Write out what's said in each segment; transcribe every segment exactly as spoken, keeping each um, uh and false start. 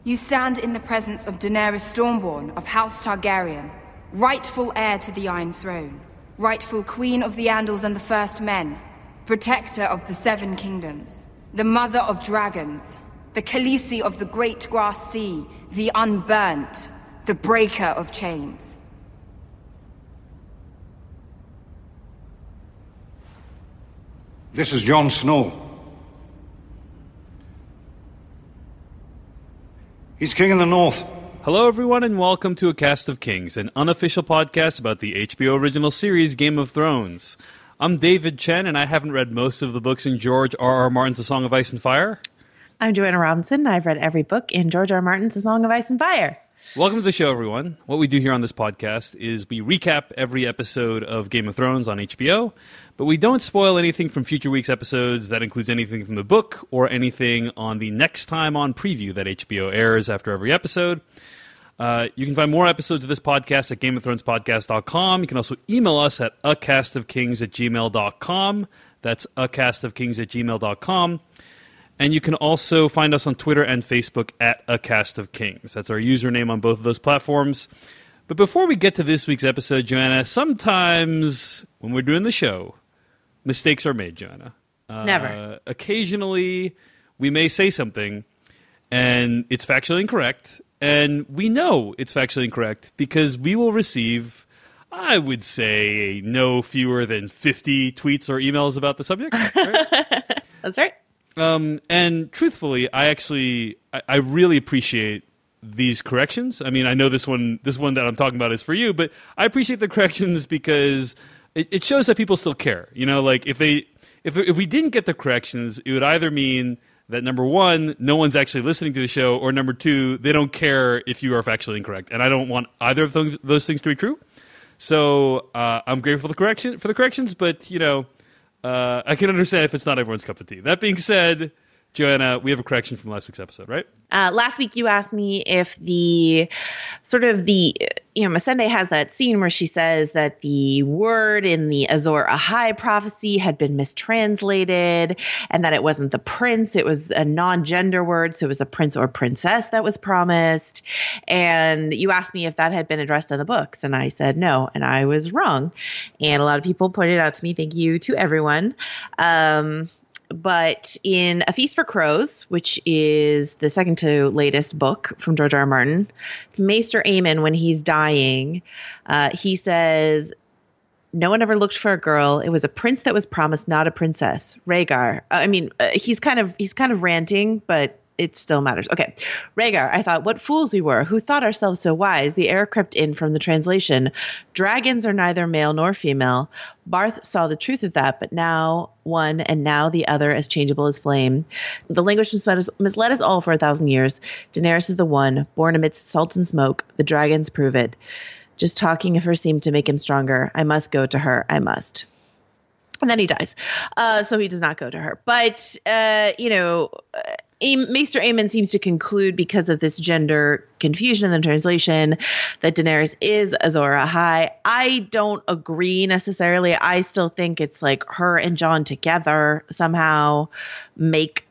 You stand in the presence of Daenerys Stormborn of House Targaryen, rightful heir to the Iron Throne, rightful queen of the Andals and the First Men, protector of the Seven Kingdoms, the mother of dragons, the Khaleesi of the Great Grass Sea, the Unburnt, the breaker of chains. This is Jon Snow. He's king in the north. Hello, everyone, and welcome to A Cast of Kings, an unofficial podcast about the H B O original series Game of Thrones. I'm David Chen, and I haven't read most of the books in George R. R. Martin's A Song of Ice and Fire. I'm Joanna Robinson, and I've read every book in George R. R. Martin's A Song of Ice and Fire. Welcome to the show, everyone. What we do here on this podcast is we recap every episode of Game of Thrones on H B O, but we don't spoil anything from future week's episodes. That includes anything from the book or anything on the Next Time On preview that H B O airs after every episode. Uh, you can find more episodes of this podcast at game of thrones podcast dot com. You can also email us at a cast of kings at gmail dot com. That's a cast of kings at gmail dot com. And you can also find us on Twitter and Facebook at A Cast of Kings. That's our username on both of those platforms. But before we get to this week's episode, Joanna, sometimes when we're doing the show, mistakes are made, Joanna. Uh, Never. Occasionally, we may say something, and it's factually incorrect. And we know it's factually incorrect because we will receive, I would say, no fewer than fifty tweets or emails about the subject. Right? That's right. Um, and truthfully, I actually, I, I really appreciate these corrections. I mean, I know this one, this one that I'm talking about is for you, but I appreciate the corrections because it, it shows that people still care. You know, like if they, if if we didn't get the corrections, it would either mean that number one, no one's actually listening to the show, or number two, they don't care if you are factually incorrect. And I don't want either of those, those things to be true. So uh, I'm grateful for the correction for the corrections, but you know. Uh, I can understand if it's not everyone's cup of tea. That being said, Joanna, we have a correction from last week's episode, right? Uh, last week you asked me if the sort of the, you know, Missandei has that scene where she says that the word in the Azor Ahai prophecy had been mistranslated and that it wasn't the prince, it was a non-gender word, so it was a prince or princess that was promised. And you asked me if that had been addressed in the books, and I said no, and I was wrong. And a lot of people pointed out to me, thank you to everyone. Um, But in A Feast for Crows, which is the second to latest book from George R. R. Martin, Maester Aemon, when he's dying, uh, he says, no one ever looked for a girl. It was a prince that was promised, not a princess. Rhaegar. Uh, I mean, uh, he's kind of he's kind of ranting, but it still matters. Okay. Rhaegar, I thought, what fools we were, who thought ourselves so wise. The error crept in from the translation. Dragons are neither male nor female. Barth saw the truth of that, but now one and now the other as changeable as flame. The language misled us, misled us all for a thousand years. Daenerys is the one, born amidst salt and smoke. The dragons prove it. Just talking of her seemed to make him stronger. I must go to her. I must. And then he dies. Uh, so he does not go to her. But, uh, you know... Uh, Maester Aemon seems to conclude, because of this gender confusion in the translation, that Daenerys is Azor Ahai. I don't agree necessarily. I still think it's like her and Jon together somehow make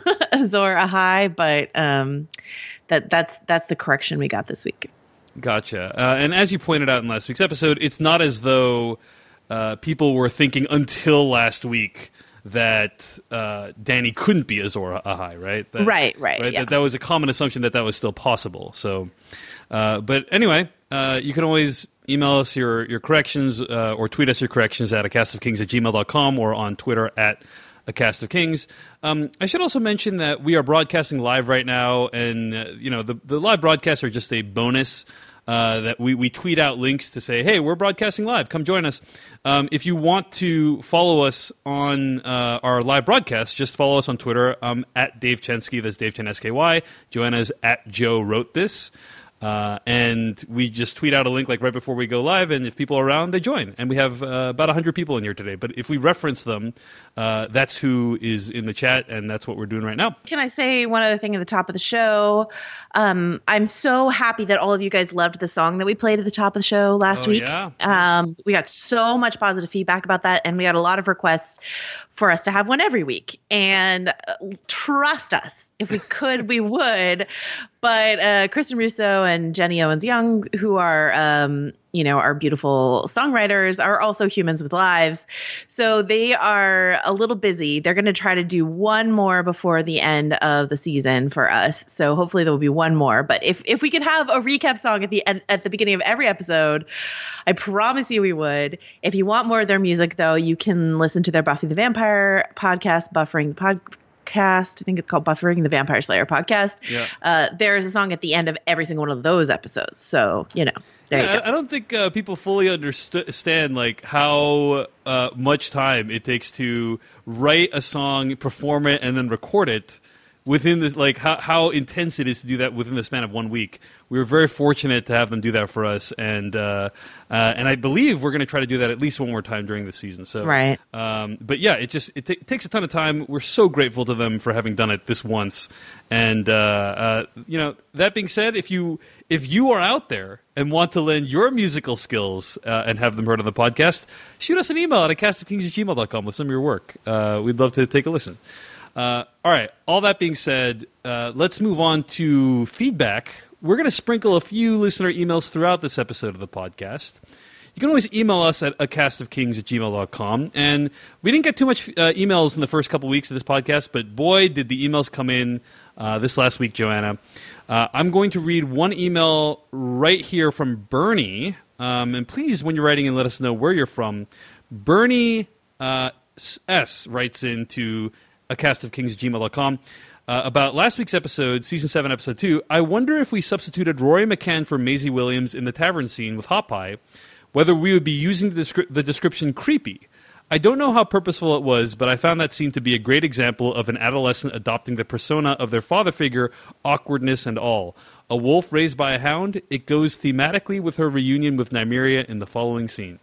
Azor Ahai, but um, that that's that's the correction we got this week. Gotcha. Uh, and as you pointed out in last week's episode, it's not as though uh, people were thinking until last week that uh, Dany couldn't be Azor Ahai, right? That, right, right, right? Yeah. That, that was a common assumption that that was still possible. So, uh, but anyway, uh, you can always email us your, your corrections uh, or tweet us your corrections at a cast of kings at gmail dot com or on Twitter at A Cast of Kings. Um, I should also mention that we are broadcasting live right now, and uh, you know the, the live broadcasts are just a bonus. Uh, that we, we tweet out links to say, hey, we're broadcasting live. Come join us. Um, if you want to follow us on uh, our live broadcast, just follow us on Twitter. Um, at Dave Chensky. That's Dave Chen S K Y. Joanna's at Joe Wrote This. Uh, and we just tweet out a link like right before we go live, and if people are around, they join. And we have uh, about one hundred people in here today. But if we reference them, uh, that's who is in the chat, and that's what we're doing right now. Can I say one other thing at the top of the show? Um, I'm so happy that all of you guys loved the song that we played at the top of the show last oh, week. Yeah? Um, we got so much positive feedback about that, and we got a lot of requests for us to have one every week. And uh, trust us, if we could, we would. But uh, Kristen Russo and Jenny Owens-Young, who are, um, you know, our beautiful songwriters, are also humans with lives. So they are a little busy. They're going to try to do one more before the end of the season for us. So hopefully there will be one more. But if if we could have a recap song at the end, at the beginning of every episode, I promise you we would. If you want more of their music, though, you can listen to their Buffy the Vampire podcast, Buffering the Podcast. I think it's called Buffering the Vampire Slayer podcast. Yeah. Uh, there's a song at the end of every single one of those episodes. So, you know, there yeah, you go. I, I don't think uh, people fully understand like how uh, much time it takes to write a song, perform it, and then record it within this, like how, how intense it is to do that within the span of one week. We were very fortunate to have them do that for us, and uh, uh, and I believe we're going to try to do that at least one more time during the season. So, right. Um, but yeah, it just it, t- it takes a ton of time. We're so grateful to them for having done it this once, and uh, uh, you know. That being said, if you if you are out there and want to lend your musical skills uh, and have them heard on the podcast, shoot us an email at a cast of kings at gmail dot com with some of your work. Uh, we'd love to take a listen. Uh, all right. All that being said, uh, let's move on to feedback. We're going to sprinkle a few listener emails throughout this episode of the podcast. You can always email us at a cast of kings at gmail dot com. And we didn't get too much uh, emails in the first couple weeks of this podcast, but boy, did the emails come in uh, this last week, Joanna. Uh, I'm going to read one email right here from Bernie. Um, and please, when you're writing in, let us know where you're from. Bernie uh, S. writes into a cast of kings at gmail dot com. Uh, about last week's episode, Season seven, Episode two, I wonder if we substituted Rory McCann for Maisie Williams in the tavern scene with Hot Pie, whether we would be using the, descri- the description creepy. I don't know how purposeful it was, but I found that scene to be a great example of an adolescent adopting the persona of their father figure, awkwardness and all. A wolf raised by a hound, it goes thematically with her reunion with Nymeria in the following scene.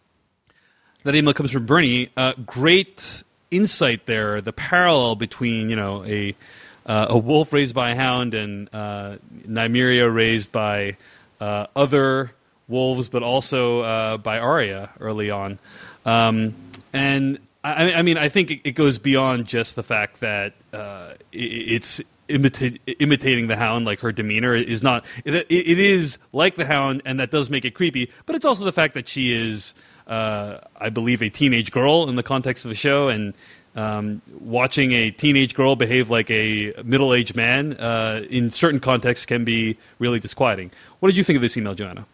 That email comes from Bernie. Uh, great insight there, the parallel between, you know, a uh, a wolf raised by a hound and uh, Nymeria raised by uh, other wolves, but also uh, by Arya early on. Um, and I, I mean, I think it, it goes beyond just the fact that uh, it, it's imita- imitating the hound, like her demeanor is not. It, it is like the hound, and that does make it creepy. But it's also the fact that she is, uh, I believe, a teenage girl in the context of the show, and um, watching a teenage girl behave like a middle-aged man uh, in certain contexts can be really disquieting. What did you think of this email, Joanna?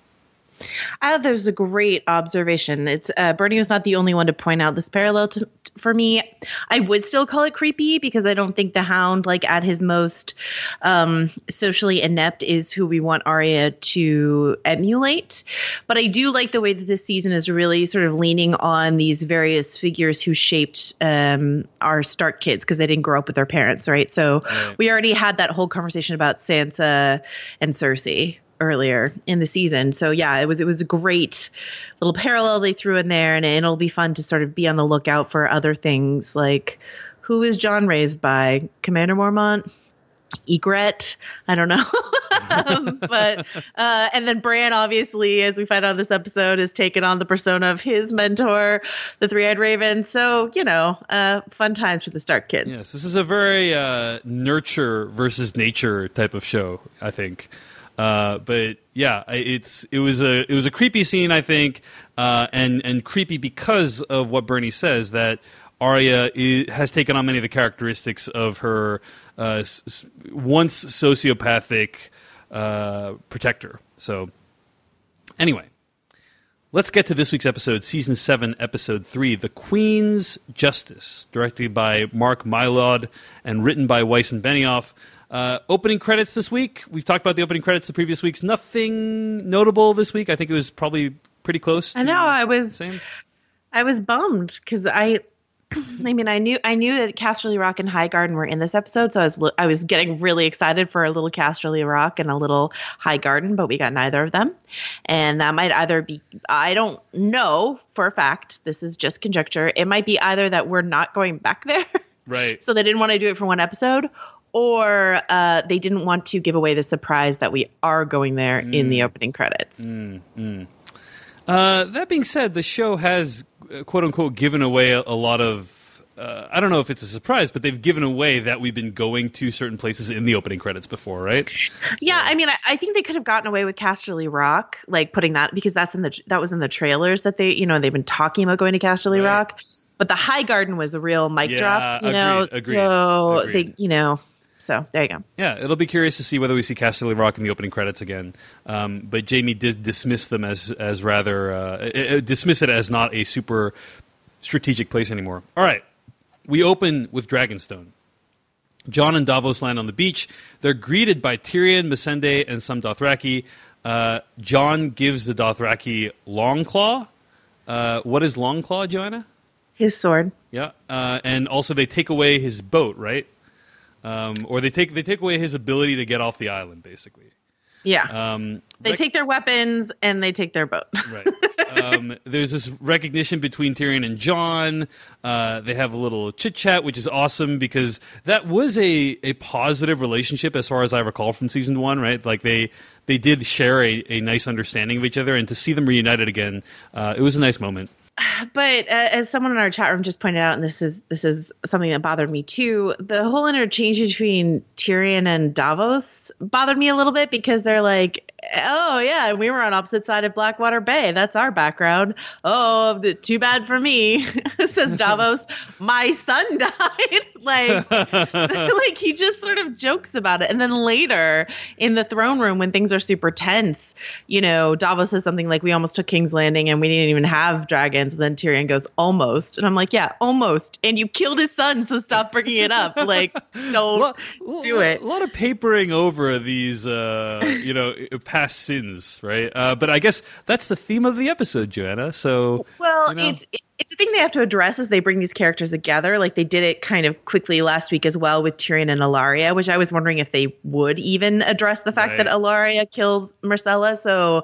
I thought that was a great observation. It's uh, Bernie was not the only one to point out this parallel to, for me. I would still call it creepy because I don't think the Hound, like at his most um, socially inept, is who we want Arya to emulate. But I do like the way that this season is really sort of leaning on these various figures who shaped um, our Stark kids because they didn't grow up with their parents, right? So right. We already had that whole conversation about Sansa and Cersei earlier in the season. So yeah, it was it was a great little parallel they threw in there, and it'll be fun to sort of be on the lookout for other things like who is Jon raised by? Commander Mormont? Ygritte? I don't know. um, but uh, and then Bran, obviously, as we find out in this episode, has taken on the persona of his mentor, the Three-Eyed Raven. So, you know, uh, fun times for the Stark kids. Yes, this is a very uh, nurture versus nature type of show, I think. Uh, but yeah, it's it was a it was a creepy scene, I think, uh, and and creepy because of what Bernie says, that Arya is, has taken on many of the characteristics of her uh, s- once sociopathic uh, protector. So anyway, let's get to this week's episode, Season seven, Episode three, The Queen's Justice, directed by Mark Mylod and written by Weiss and Benioff. Uh, opening credits this week. We've talked about the opening credits the previous weeks. Nothing notable this week. I think it was probably pretty close. I know. I was. Same. I was bummed because I, I mean, I knew I knew that Casterly Rock and Highgarden were in this episode, so I was I was getting really excited for a little Casterly Rock and a little Highgarden, but we got neither of them. And that might either be, I don't know for a fact, this is just conjecture, it might be either that we're not going back there, right? So they didn't want to do it for one episode, or uh, they didn't want to give away the surprise that we are going there mm. in the opening credits. Mm, mm. Uh, that being said, the show has, uh, quote unquote, given away a, a lot of, uh, I don't know if it's a surprise, but they've given away that we've been going to certain places in the opening credits before, right? Yeah, So- I mean, I, I think they could have gotten away with Casterly Rock, like putting that, because that's in the that was in the trailers that they, you know, they've been talking about going to Casterly Right. Rock. But the Highgarden was a real mic Yeah, drop, you know, agreed, agreed, so agreed. they, you know. So there you go. Yeah, it'll be curious to see whether we see Casterly Rock in the opening credits again. Um, but Jamie did dismiss them as as rather uh, uh, dismiss it as not a super strategic place anymore. All right, we open with Dragonstone. Jon and Davos land on the beach. They're greeted by Tyrion, Missandei, and some Dothraki. Uh, Jon gives the Dothraki Longclaw. Uh, what is Longclaw, Joanna? His sword. Yeah, uh, and also they take away his boat, right? Um, or they take they take away his ability to get off the island, basically. Yeah. Um, they rec- take their weapons and they take their boat. right. Um, there's this recognition between Tyrion and Jon. Uh, they have a little chit chat, which is awesome because that was a, a positive relationship as far as I recall from season one. Right, like they they did share a, a nice understanding of each other, and to see them reunited again, uh, it was a nice moment. But uh, as someone in our chat room just pointed out, and this is this is something that bothered me too, the whole interchange between Tyrion and Davos bothered me a little bit because they're like, oh yeah, we were on opposite side of Blackwater Bay. That's our background. Oh, too bad for me, says Davos. My son died. like, like he just sort of jokes about it. And then later in the throne room, when things are super tense, you know, Davos says something like, "We almost took King's Landing and we didn't even have dragons." And then Tyrion goes, "Almost." And I'm like, yeah, almost. And you killed his son, so stop bringing it up. Like, don't Lot- do it. A lot of papering over these, uh, you know, past sins, right? Uh, but I guess that's the theme of the episode, Joanna. So, Well, you know. it's it's a thing they have to address as they bring these characters together. Like they did it kind of quickly last week as well with Tyrion and Ilaria, which I was wondering if they would even address the fact Right. that Ilaria killed Myrcella. So,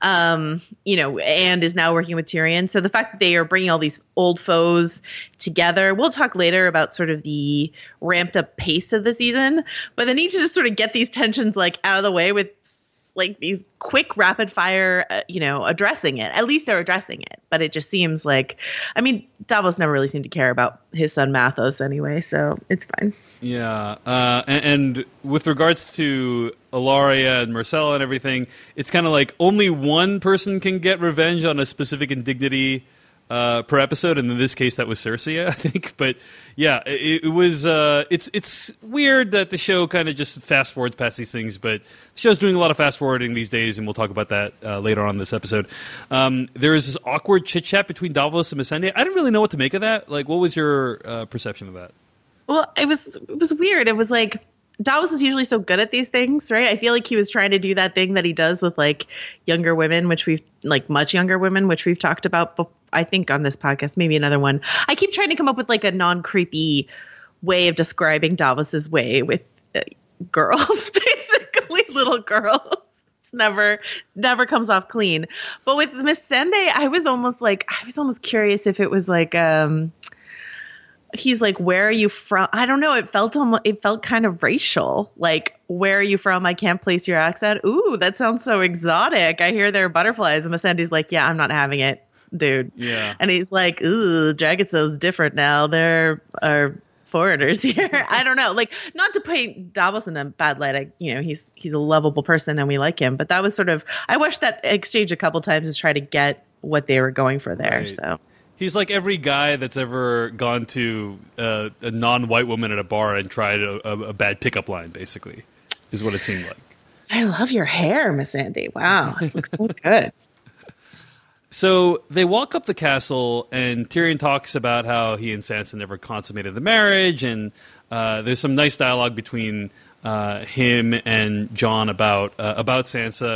um, you know, and is now working with Tyrion. So the fact that they are bringing all these old foes together. We'll talk later about sort of the ramped up pace of the season, but they need to just sort of get these tensions like out of the way with like these quick rapid fire, uh, you know, addressing it. At least they're addressing it. But it just seems like, I mean, Davos never really seemed to care about his son Mathos anyway, so it's fine. Yeah, uh, and, and with regards to Ilaria and Myrcella and everything, it's kind of like only one person can get revenge on a specific indignity uh, per episode, and in this case, that was Cersei, I think. But yeah, it, it was. Uh, it's it's weird that the show kind of just fast forwards past these things, but the show's doing a lot of fast forwarding these days, and we'll talk about that uh, later on in this episode. Um, there is this awkward chit chat between Davos and Missandei. I didn't really know what to make of that. Like, what was your uh, perception of that? Well, it was it was weird. It was like Davos is usually so good at these things, right? I feel like he was trying to do that thing that he does with like younger women, which we've like much younger women, which we've talked about, before, I think, on this podcast, maybe another one. I keep trying to come up with like a non-creepy way of describing Davos's way with uh, girls, basically little girls. It's never never comes off clean. But with Missandei, I was almost like I was almost curious if it was like um he's like, where are you from? I don't know. It felt almost, it felt kind of racial. Like, where are you from? I can't place your accent. Ooh, that sounds so exotic. I hear there are butterflies. And Missandei's like, yeah, I'm not having it, dude. Yeah. And he's like, ooh, Dragonstone's different now. There are foreigners here. I don't know. Like, not to paint Davos in a bad light. I, you know, he's he's a lovable person and we like him. But that was sort of, I watched that exchange a couple times to try to get what they were going for there. Right. So. He's like every guy that's ever gone to uh, a non-white woman at a bar and tried a, a, a bad pickup line, basically, is what it seemed like. I love your hair, Missandei. Wow, it looks so good. So they walk up the castle, and Tyrion talks about how he and Sansa never consummated the marriage, and uh, there's some nice dialogue between uh, him and Jon about uh, about Sansa.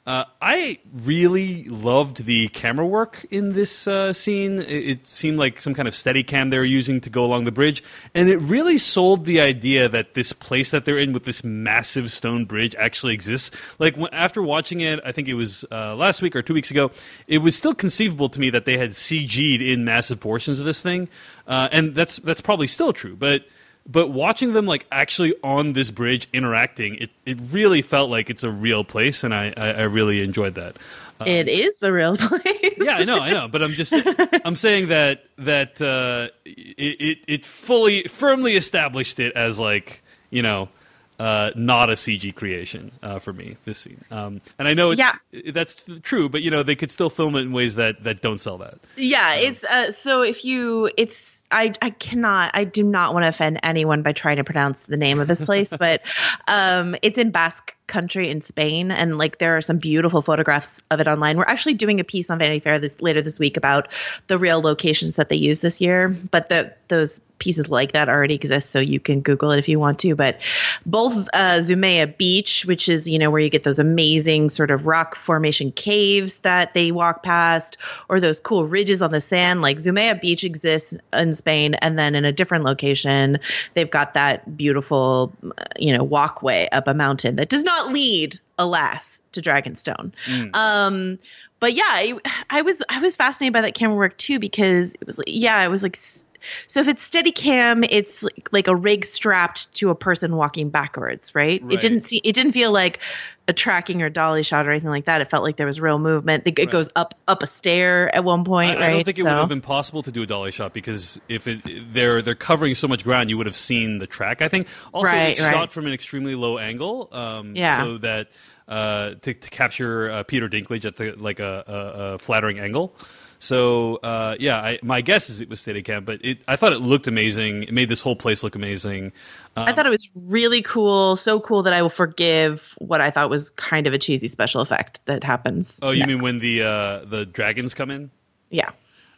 Uh, I really loved the camera work in this uh, scene. It, it seemed like some kind of Steadicam they were using to go along the bridge, and it really sold the idea that this place that they're in with this massive stone bridge actually exists. Like when, after watching it, I think it was uh, last week or two weeks ago, it was still conceivable to me that they had C G'd in massive portions of this thing, uh, and that's that's probably still true, but. But watching them like actually on this bridge interacting, it, it really felt like it's a real place, and I, I, I really enjoyed that. Um, it is a real place. yeah, I know, I know. But I'm just I'm saying that that uh, it, it it fully firmly established it as like you know uh, not a C G creation uh, for me, this scene. Um, and I know it's, yeah. that's true, but you know they could still film it in ways that, that don't sell that. Yeah, um, it's uh, so if you it's. I, I cannot, I do not want to offend anyone by trying to pronounce the name of this place, but um, it's in Basque country in Spain. And like, there are some beautiful photographs of it online. We're actually doing a piece on Vanity Fair this later this week about the real locations that they use this year. But the, those pieces like that already exist, so you can Google it if you want to. But both uh, Zumea Beach, which is, you know, where you get those amazing sort of rock formation caves that they walk past, or those cool ridges on the sand, like Zumea Beach exists in Spain, and then in a different location, they've got that beautiful, you know, walkway up a mountain that does not lead, alas, to Dragonstone. Mm. Um, but yeah, I, I was I was fascinated by that camera work too, because it was like, yeah, it was like. So if it's Steadicam, it's like, like a rig strapped to a person walking backwards, right? right? It didn't see, it didn't feel like a tracking or dolly shot or anything like that. It felt like there was real movement. It, it right. goes up up a stair at one point, I, right? I don't think it so. would have been possible to do a dolly shot, because if it, they're they're covering so much ground, you would have seen the track. I think also right, it's right. shot from an extremely low angle, um, yeah. so that uh, to, to capture uh, Peter Dinklage at the, like a, a, a flattering angle. So, uh, yeah, I, my guess is it was Steadicam, but it, I thought it looked amazing. It made this whole place look amazing. Um, I thought it was really cool, so cool that I will forgive what I thought was kind of a cheesy special effect that happens. Oh, you next. mean when the uh, the dragons come in? Yeah.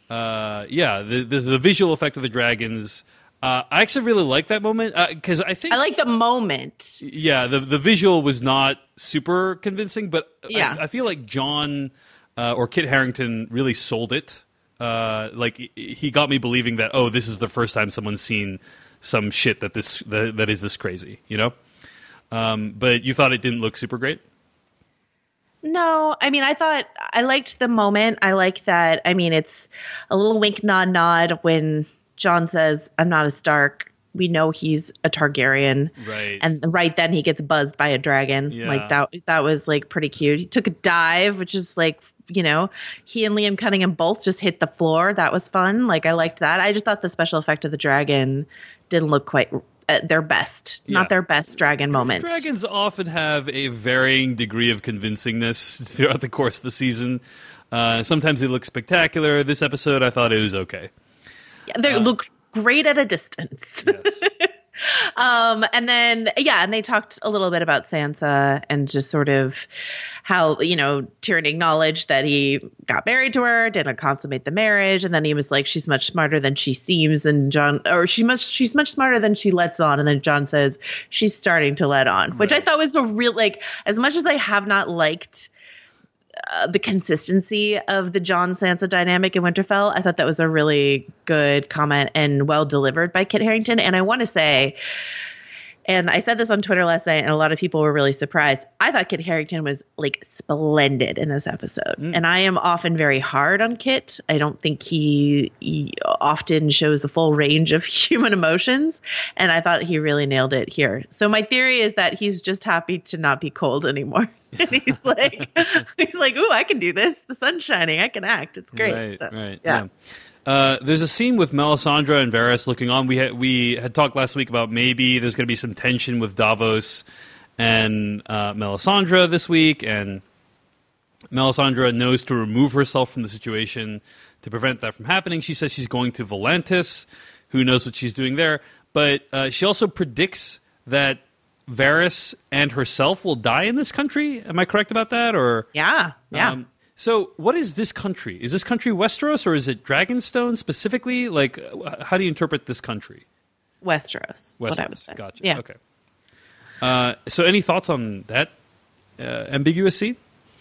Uh, yeah, the, the, the visual effect of the dragons. Uh, I actually really like that moment, because uh, I think... I like the moment. Yeah, the, the visual was not super convincing, but yeah. I, I feel like John... Uh, or Kit Harington really sold it. Uh, like he got me believing that, oh, this is the first time someone's seen some shit that this that, that is this crazy, you know. Um, but you thought it didn't look super great? No, I mean, I thought I liked the moment. I like that. I mean, it's a little wink, nod, nod when John says, "I'm not a Stark." We know he's a Targaryen, right? And right then he gets buzzed by a dragon. Yeah. Like that. That was like pretty cute. He took a dive, which is like. You know, he and Liam Cunningham both just hit the floor. That was fun. Like, I liked that. I just thought the special effect of the dragon didn't look quite at their best. Yeah. Not their best dragon moments. Dragons often have a varying degree of convincingness throughout the course of the season. Uh, sometimes they look spectacular. This episode, I thought it was okay. Yeah, they uh, look great at a distance. Yes. um, and then, yeah, and they talked a little bit about Sansa and just sort of how, you know, Tyrion acknowledged that he got married to her, didn't consummate the marriage, and then he was like, she's much smarter than she seems, and John, or she must, she's much smarter than she lets on, and then John says, she's starting to let on, right. Which I thought was a real, like, as much as I have not liked uh, the consistency of the John Sansa dynamic in Winterfell, I thought that was a really good comment and well delivered by Kit Harington, and I want to say, and I said this on Twitter last night, and a lot of people were really surprised. I thought Kit Harington was like splendid in this episode. Mm. And I am often very hard on Kit. I don't think he, he often shows the full range of human emotions. And I thought he really nailed it here. So my theory is that he's just happy to not be cold anymore. And he's like, he's like, ooh, I can do this. The sun's shining. I can act. It's great. Right, so, right. Yeah. yeah. Uh, there's a scene with Melisandre and Varys looking on. We had, we had talked last week about maybe there's going to be some tension with Davos and uh, Melisandre this week, and Melisandre knows to remove herself from the situation to prevent that from happening. She says she's going to Volantis. Who knows what she's doing there? But uh, she also predicts that Varys and herself will die in this country. Am I correct about that? Or yeah, yeah. Um, So, what is this country? Is this country Westeros, or is it Dragonstone specifically? Like, how do you interpret this country? Westeros. Westeros. What I would say. Gotcha. Yeah. Okay. Uh, so, any thoughts on that uh, ambiguous scene?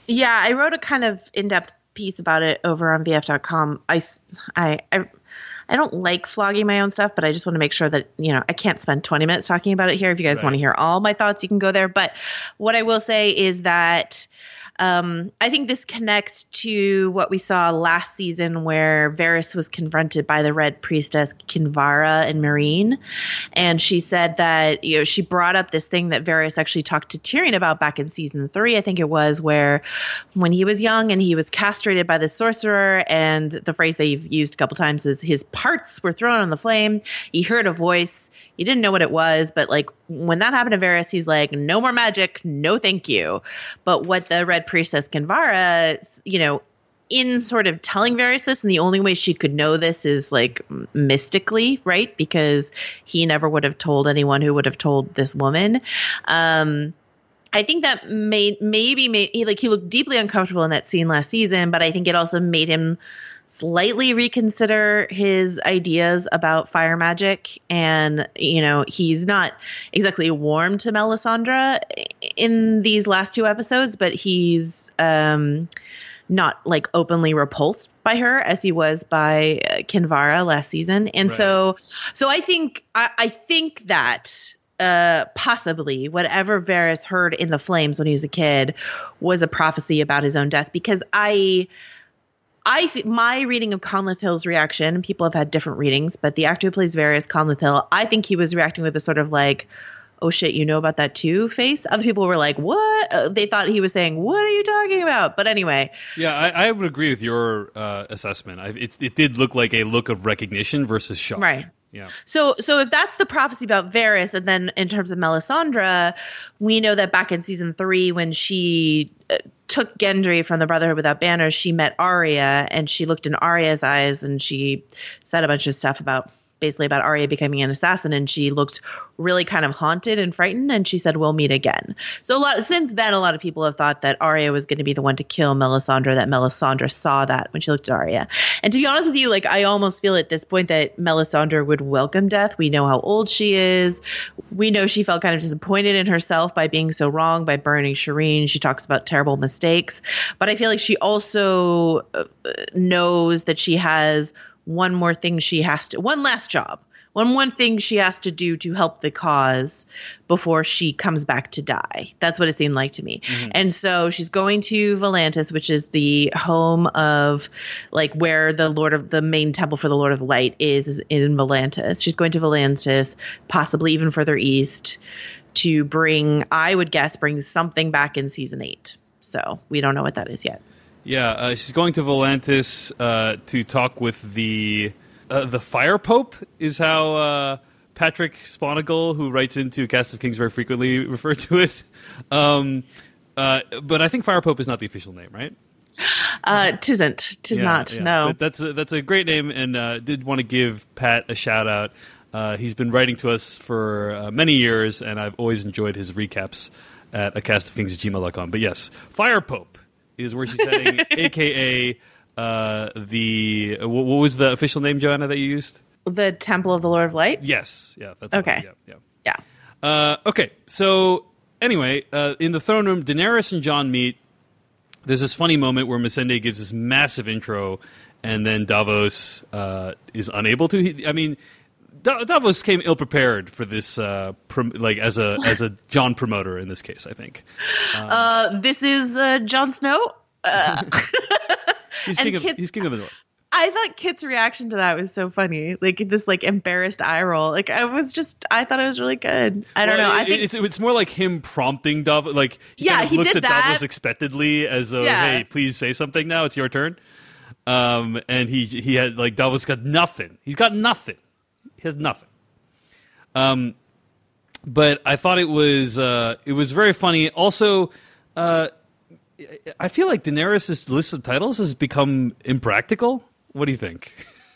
Yeah, I wrote a kind of in-depth piece about it over on V F dot com. I, I, I, I don't like flogging my own stuff, but I just want to make sure that, you know, I can't spend twenty minutes talking about it here. If you guys Right. want to hear all my thoughts, you can go there. But what I will say is that Um, I think this connects to what we saw last season where Varys was confronted by the Red Priestess Kinvara and Meereen. And she said that, you know, she brought up this thing that Varys actually talked to Tyrion about back in season three, I think it was, where when he was young and he was castrated by the sorcerer, and the phrase they've used a couple times is his parts were thrown on the flame. He heard a voice. He didn't know what it was, but like when that happened to Varys, he's like, no more magic, no thank you. But what the Red Priestess Kinvara, you know, in sort of telling Varys this, and the only way she could know this is like mystically, right? Because he never would have told anyone who would have told this woman. Um, I think that made maybe made he like he looked deeply uncomfortable in that scene last season, but I think it also made him slightly reconsider his ideas about fire magic. And, you know, he's not exactly warm to Melisandre in these last two episodes, but he's um, not like openly repulsed by her as he was by uh, Kinvara last season. And Right. so, so I think, I, I think that uh, possibly whatever Varys heard in the flames when he was a kid was a prophecy about his own death, because I, I th- my reading of Conleth Hill's reaction, people have had different readings, but the actor who plays Varys, Conleth Hill, I think he was reacting with a sort of like, oh shit, you know about that too face. Other people were like, what? Uh, they thought he was saying, what are you talking about? But anyway. Yeah, I, I would agree with your uh, assessment. I, it, it did look like a look of recognition versus shock. Right. Yeah. So, so if that's the prophecy about Varys, and then in terms of Melisandre, we know that back in season three, when she uh, took Gendry from the Brotherhood Without Banners, she met Arya, and she looked in Arya's eyes, and she said a bunch of stuff about basically about Arya becoming an assassin, and she looked really kind of haunted and frightened, and she said, we'll meet again. So a lot since then, a lot of people have thought that Arya was going to be the one to kill Melisandre, that Melisandre saw that when she looked at Arya. And to be honest with you, like, I almost feel at this point that Melisandre would welcome death. We know how old she is. We know she felt kind of disappointed in herself by being so wrong, by burning Shireen. She talks about terrible mistakes. But I feel like she also uh, knows that she has one more thing she has to, one last job, one one thing she has to do to help the cause before she comes back to die. That's what it seemed like to me. Mm-hmm. And so she's going to Volantis, which is the home of like where the Lord of the main temple for the Lord of Light is, is in Volantis. She's going to Volantis, possibly even further east, to bring, I would guess, bring something back in season eight. So we don't know what that is yet. Yeah, uh, she's going to Volantis uh, to talk with the uh, the Fire Pope, is how uh, Patrick Sponigal, who writes into Cast of Kings very frequently, referred to it. Um, uh, but I think Fire Pope is not the official name, right? Uh, tisn't. Tis yeah, not. Yeah. No. But that's a, that's a great name, and uh, did want to give Pat a shout out. Uh, he's been writing to us for uh, many years, and I've always enjoyed his recaps at a cast of kings at gmail dot com. But yes, Fire Pope is where she's heading, a k a uh, the, what was the official name, Joanna, that you used? The Temple of the Lord of Light? Yes. Yeah. That's okay. What, yeah. Yeah. Yeah. Uh, okay. So anyway, uh, in the throne room, Daenerys and Jon meet. There's this funny moment where Missandei gives this massive intro, and then Davos uh, is unable to. He, I mean, da- Davos came ill prepared for this, uh, prom- like as a as a Jon promoter in this case, I think. Um, uh, this is uh, Jon Snow. Uh, he's, king of, he's king of the North. I thought Kit's reaction to that was so funny, like this like embarrassed eye roll. Like I was just, I thought it was really good. I don't well, know. It, I think it's it's more like him prompting Davos. Like he yeah, kind of he looks did at that. Davos expectedly as a yeah. hey, please say something now. It's your turn. Um, and he he had like Davos got nothing. He's got nothing. He has nothing. Um, but I thought it was uh, it was very funny. Also, uh, I feel like Daenerys' list of titles has become impractical. What do you think?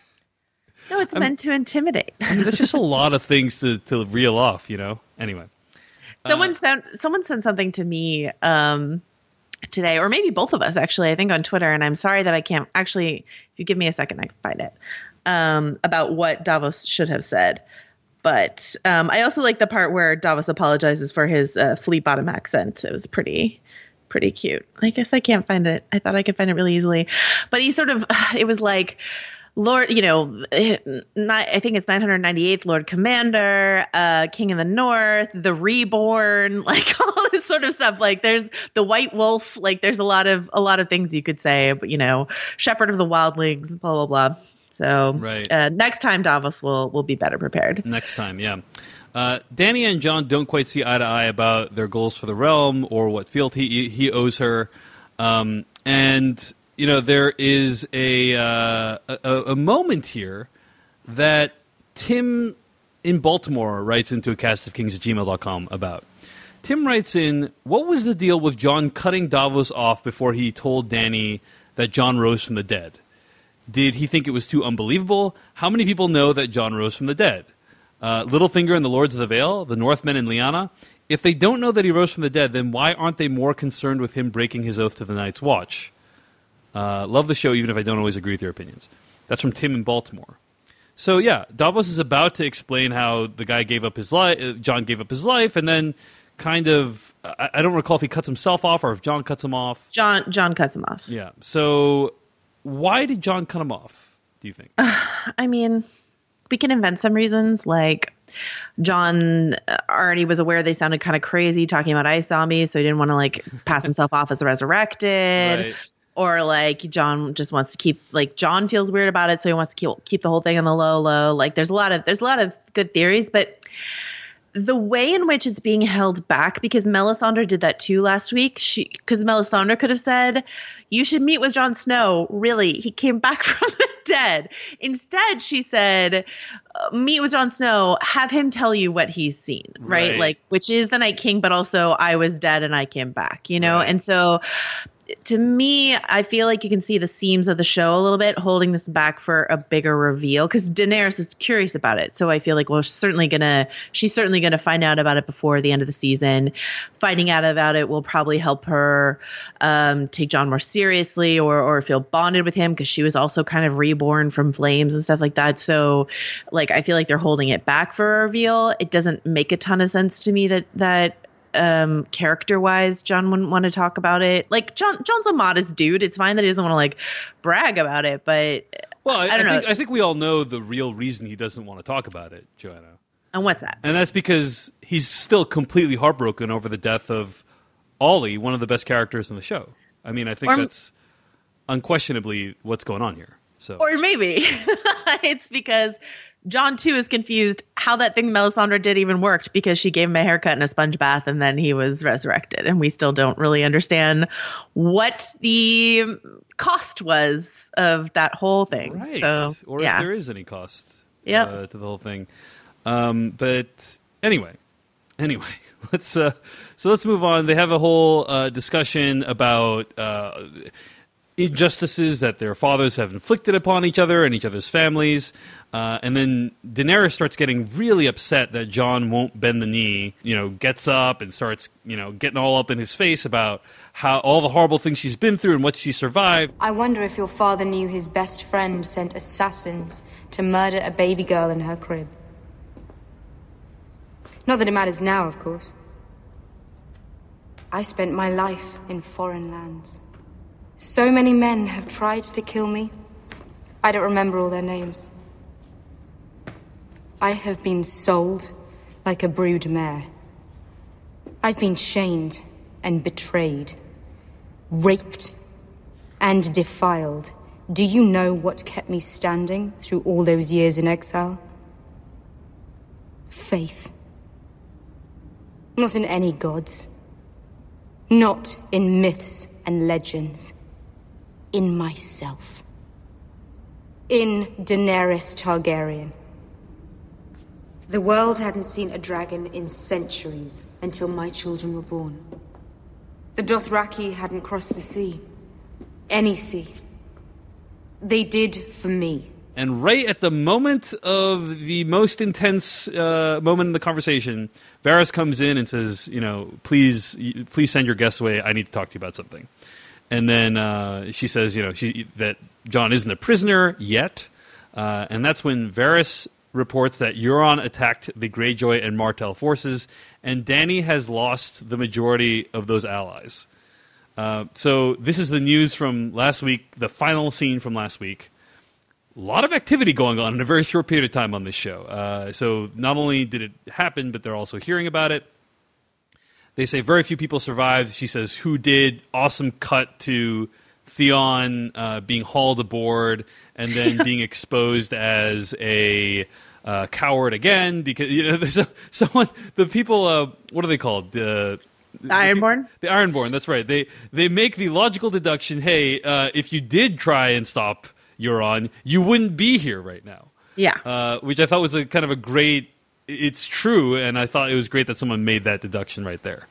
No, it's I meant mean, to intimidate. I mean, that's just a lot of things to, to reel off, you know? Anyway. Someone uh, sent someone sent something to me um, today, or maybe both of us, actually, I think on Twitter, and I'm sorry that I can't, actually, if you give me a second, I can find it, um, about what Davos should have said. But um, I also like the part where Davos apologizes for his uh, flea bottom accent. It was pretty... pretty cute. I guess I can't find it. I thought I could find it really easily. But he sort of, it was like, Lord, you know, not, I think it's nine hundred ninety-eighth Lord Commander, uh, King of the North, the Reborn, like all this sort of stuff. Like there's the White Wolf, like there's a lot of a lot of things you could say, but you know, Shepherd of the Wildlings, blah blah blah. So right. uh, next time Davos will will be better prepared. Next time, yeah. Uh, Dany and Jon don't quite see eye to eye about their goals for the realm or what fealty he, he owes her, um, and. You know, there is a, uh, a a moment here that Tim in Baltimore writes into a cast of kings at gmail dot com about. Tim writes in, what was the deal with Jon cutting Davos off before he told Dany that Jon rose from the dead? Did he think it was too unbelievable? How many people know that Jon rose from the dead? Uh, Littlefinger and the Lords of the Vale, the Northmen and Lyanna? If they don't know that he rose from the dead, then why aren't they more concerned with him breaking his oath to the Night's Watch? Uh, love the show, even if I don't always agree with your opinions. That's from Tim in Baltimore. So yeah, Davos is about to explain how the guy gave up his life, uh, Jon gave up his life, and then kind of, I, I don't recall if he cuts himself off or if Jon cuts him off. Jon Jon cuts him off. Yeah. So why did Jon cut him off, do you think? Uh, I mean, we can invent some reasons, like Jon already was aware they sounded kind of crazy talking about ice zombies, so he didn't want to like pass himself off as a resurrected. Right. Or like Jon just wants to keep, like Jon feels weird about it, so he wants to keep keep the whole thing on the low low. Like there's a lot of there's a lot of good theories, but the way in which it's being held back, because Melisandre did that too last week. She because Melisandre could have said, "You should meet with Jon Snow." Really, he came back from the dead. Instead, she said, "Meet with Jon Snow. Have him tell you what he's seen." Right, right. Like which is the Night King, but also I was dead and I came back. You know, right. And so. To me, I feel like you can see the seams of the show a little bit holding this back for a bigger reveal because Daenerys is curious about it. So I feel like, well, she's certainly gonna she's certainly gonna find out about it before the end of the season. Finding out about it will probably help her um, take Jon more seriously or or feel bonded with him because she was also kind of reborn from flames and stuff like that. So, like, I feel like they're holding it back for a reveal. It doesn't make a ton of sense to me that that. Um, character wise, Jon wouldn't want to talk about it. Like Jon, Jon's a modest dude. It's fine that he doesn't want to like brag about it, but well, I, I don't I know. think I think we all know the real reason he doesn't want to talk about it, Joanna. And what's that? And that's because he's still completely heartbroken over the death of Ollie, one of the best characters in the show. I mean, I think or, that's unquestionably what's going on here. So, or maybe it's because Jon too is confused how that thing Melisandre did even worked because she gave him a haircut and a sponge bath and then he was resurrected. And we still don't really understand what the cost was of that whole thing. Right. So, or yeah. if there is any cost yep. uh, to the whole thing. Um, but anyway, anyway, let's uh, so let's move on. They have a whole uh, discussion about uh, injustices that their fathers have inflicted upon each other and each other's families. Uh, and then Daenerys starts getting really upset that Jon won't bend the knee, you know, gets up and starts, you know, getting all up in his face about how all the horrible things she's been through and what she survived. I wonder if your father knew his best friend sent assassins to murder a baby girl in her crib. Not that it matters now, of course. I spent my life in foreign lands. So many men have tried to kill me. I don't remember all their names. I have been sold like a brood mare. I've been shamed and betrayed, raped and defiled. Do you know what kept me standing through all those years in exile? Faith. Not in any gods. Not in myths and legends. In myself. In Daenerys Targaryen. The world hadn't seen a dragon in centuries until my children were born. The Dothraki hadn't crossed the sea. Any sea. They did for me. And right at the moment of the most intense uh, moment in the conversation, Varys comes in and says, you know, please, please send your guests away. I need to talk to you about something. And then uh, she says, you know, she, that Jon isn't a prisoner yet. Uh, and that's when Varys reports that Euron attacked the Greyjoy and Martell forces, and Dany has lost the majority of those allies. Uh, so this is the news from last week, the final scene from last week. A lot of activity going on in a very short period of time on this show. Uh, so not only did it happen, but they're also hearing about it. They say very few people survived. She says, who did? Awesome cut to Theon uh, being hauled aboard and then being exposed as a uh, coward again. Because, you know, there's a, someone, the people, uh, what are they called? The, the Ironborn? The, the Ironborn, that's right. They, they make the logical deduction, hey, uh, if you did try and stop Euron, you wouldn't be here right now. Yeah. Uh, which I thought was a kind of a great, it's true, and I thought it was great that someone made that deduction right there.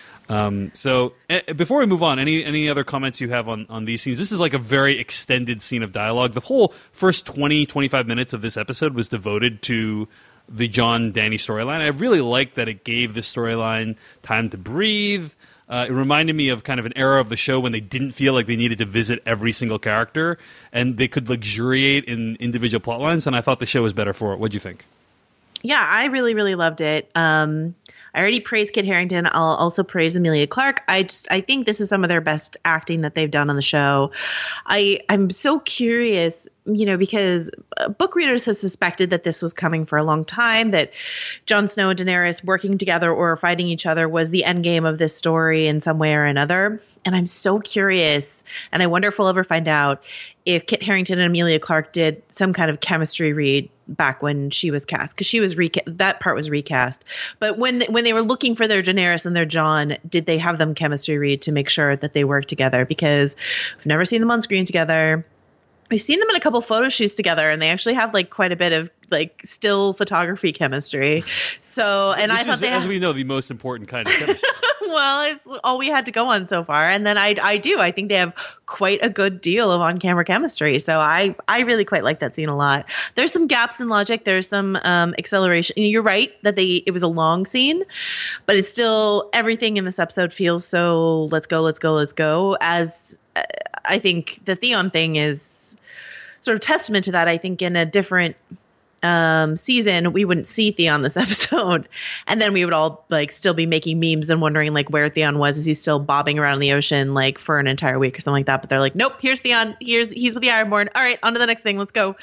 Um, so uh, before we move on, any any other comments you have on, on these scenes? This is like a very extended scene of dialogue. The whole first twenty, twenty-five minutes of this episode was devoted to the Jon Dany storyline. I really liked that it gave this storyline time to breathe. Uh, it reminded me of kind of an era of the show when they didn't feel like they needed to visit every single character and they could luxuriate in individual plot lines, and I thought the show was better for it. What'd you think? Yeah, I really, really loved it. Um, I already praised Kit Harington. I'll also praise Emilia Clarke. I just, I think this is some of their best acting that they've done on the show. I, I'm so curious, you know, because book readers have suspected that this was coming for a long time, that Jon Snow and Daenerys working together or fighting each other was the end game of this story in some way or another. And I'm so curious, and I wonder if we'll ever find out if Kit Harington and Emilia Clarke did some kind of chemistry read back when she was cast, because she was reca- that part was recast. But when they, when they were looking for their Daenerys and their Jon, did they have them chemistry read to make sure that they work together? Because I've never seen them on screen together. We've seen them in a couple photo shoots together, and they actually have like quite a bit of like still photography chemistry. So, and Which I thought is, they as had- we know, the most important kind of chemistry. Well, it's all we had to go on so far. And then I, I do. I think they have quite a good deal of on-camera chemistry. So I, I really quite like that scene a lot. There's some gaps in logic. There's some um, acceleration. You're right that they it was a long scene, but it's still everything in this episode feels so let's go, let's go, let's go. As uh, I think the Theon thing is sort of testament to that. I think in a different um season we wouldn't see Theon this episode, and then we would all like still be making memes and wondering like where Theon was. Is he still bobbing around in the ocean like for an entire week or something like that? But they're like, nope, here's Theon, here's he's with the Ironborn. All right, on to the next thing, let's go.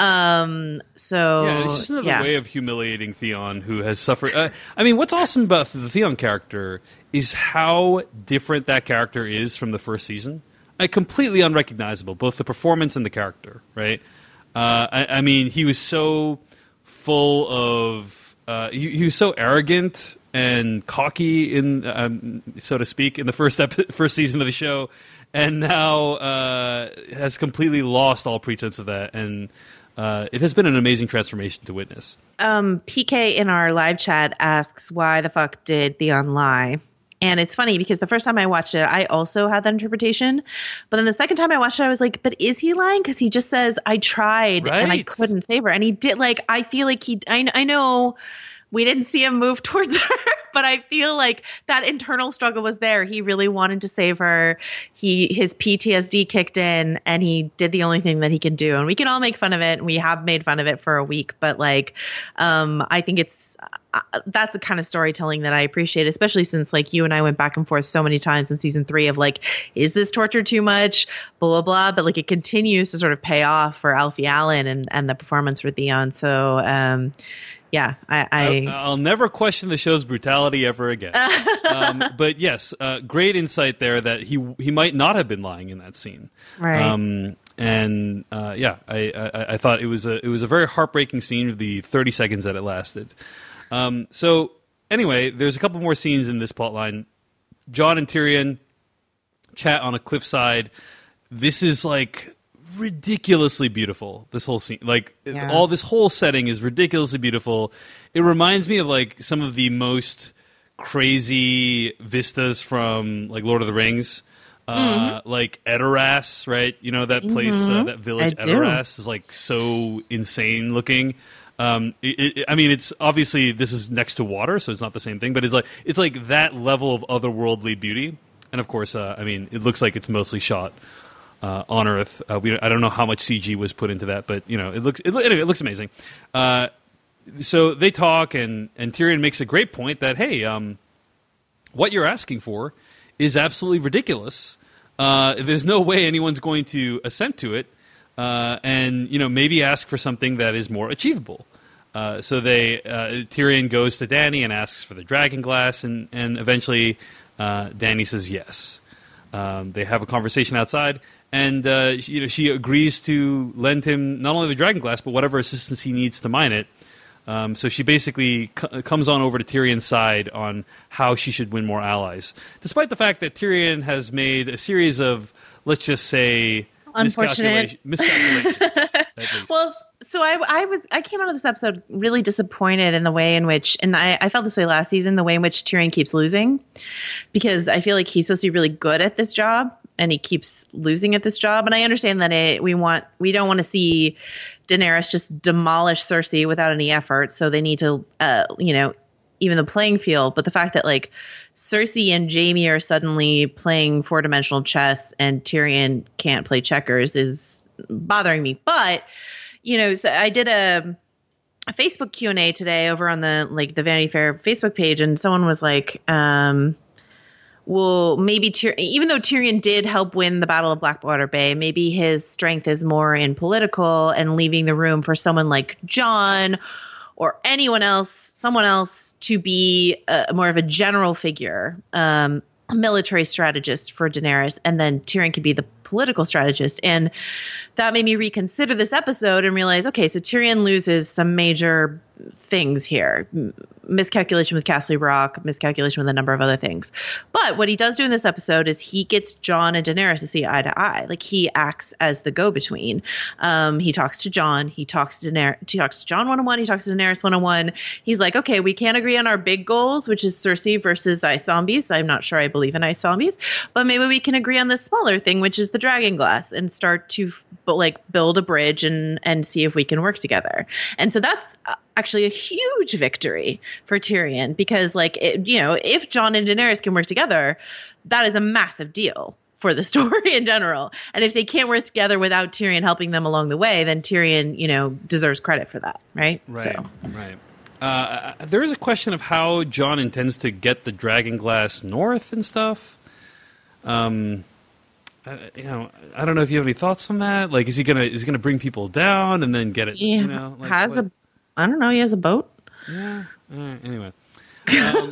Um so Yeah, it's just another yeah. way of humiliating Theon, who has suffered. Uh, I mean, what's awesome about the Theon character is how different that character is from the first season. Like, completely unrecognizable, both the performance and the character, right? Uh, I, I mean, he was so full of, uh, he, he was so arrogant and cocky, in um, so to speak, in the first ep- first season of the show, and now uh, has completely lost all pretense of that. And uh, it has been an amazing transformation to witness. Um, P K in our live chat asks, why the fuck did Theon lie? And it's funny because the first time I watched it, I also had that interpretation. But then the second time I watched it, I was like, but is he lying? Because he just says, I tried Right. and I couldn't save her. And he did, like, I feel like he, I, I know we didn't see him move towards her, but I feel like that internal struggle was there. He really wanted to save her. He, his P T S D kicked in and he did the only thing that he can do. And we can all make fun of it. And we have made fun of it for a week, but like, um, I think it's, uh, that's the kind of storytelling that I appreciate, especially since like you and I went back and forth so many times in season three of like, is this torture too much? Blah, blah, blah. But like, it continues to sort of pay off for Alfie Allen and, and the performance for Theon. So, um, yeah, I, I I'll never question the show's brutality ever again. um, but yes, uh, great insight there that he he might not have been lying in that scene. Right. Um, and uh, yeah, I, I I thought it was a it was a very heartbreaking scene of the thirty seconds that it lasted. Um, so anyway, there's a couple more scenes in this plotline. Jon and Tyrion chat on a cliffside. This is like ridiculously beautiful, this whole scene. Like, Yeah. all this whole setting is ridiculously beautiful. It reminds me of like some of the most crazy vistas from like Lord of the Rings. Uh, like Edoras, right? You know, that place, uh, that village, I do. Edoras, is like so insane looking. Um, it, it, I mean, it's obviously this is next to water, so it's not the same thing, but it's like it's like that level of otherworldly beauty. And of course, uh, I mean, it looks like it's mostly shot uh, on Earth. Uh, we I don't know how much C G was put into that, but you know, it looks it, anyway, it looks amazing. Uh, so they talk, and and Tyrion makes a great point that hey, um, what you're asking for is absolutely ridiculous. Uh, there's no way anyone's going to assent to it, uh, and you know maybe ask for something that is more achievable. Uh, so they uh, Tyrion goes to Dany and asks for the dragon glass, and and eventually uh, Dany says yes. Um, they have a conversation outside, and uh, she, you know she agrees to lend him not only the dragon glass but whatever assistance he needs to mine it. Um, so she basically c- comes on over to Tyrion's side on how she should win more allies, despite the fact that Tyrion has made a series of, let's just say, unfortunate miscalculations. At least. Well, so I, I was I came out of this episode really disappointed in the way in which, and I, I felt this way last season, the way in which Tyrion keeps losing, because I feel like he's supposed to be really good at this job, and he keeps losing at this job. And I understand that it, we want we don't want to see Daenerys just demolish Cersei without any effort, so they need to, uh, you know, even the playing field. But the fact that like Cersei and Jaime are suddenly playing four-dimensional chess and Tyrion can't play checkers is bothering me. But you know, so I did a, a Facebook Q and A today over on the like the Vanity Fair Facebook page, and someone was like, um, well, maybe Tyr- even though Tyrion did help win the Battle of Blackwater Bay, maybe his strength is more in political and leaving the room for someone like Jon or anyone else, someone else to be a, more of a general figure, um, a military strategist for Daenerys, and then Tyrion could be the political strategist. And that made me reconsider this episode and realize, okay, so Tyrion loses some major things here. Miscalculation with Castle Rock, miscalculation with a number of other things. But what he does do in this episode is he gets Jon and Daenerys to see eye to eye. Like he acts as the go-between. Um, he talks to Jon. He talks to Daenerys. He talks to Jon one-on-one. He talks to Daenerys one-on-one. He's like, okay, we can't agree on our big goals, which is Cersei versus ice zombies. I'm not sure I believe in ice zombies, but maybe we can agree on this smaller thing, which is the dragon glass, and start to but like build a bridge and and see if we can work together. And so that's actually a huge victory for Tyrion, because like it, you know, if Jon and Daenerys can work together, that is a massive deal for the story in general. And if they can't work together without Tyrion helping them along the way, then Tyrion, you know, deserves credit for that, right? Right. So. Right. Uh, there is a question of how Jon intends to get the dragon glass north and stuff. Um. Uh, you know, I don't know if you have any thoughts on that. Like, is he gonna is he gonna bring people down and then get it? Yeah, you know, like, has what? a. I don't know. He has a boat. Yeah. All right. Anyway, um,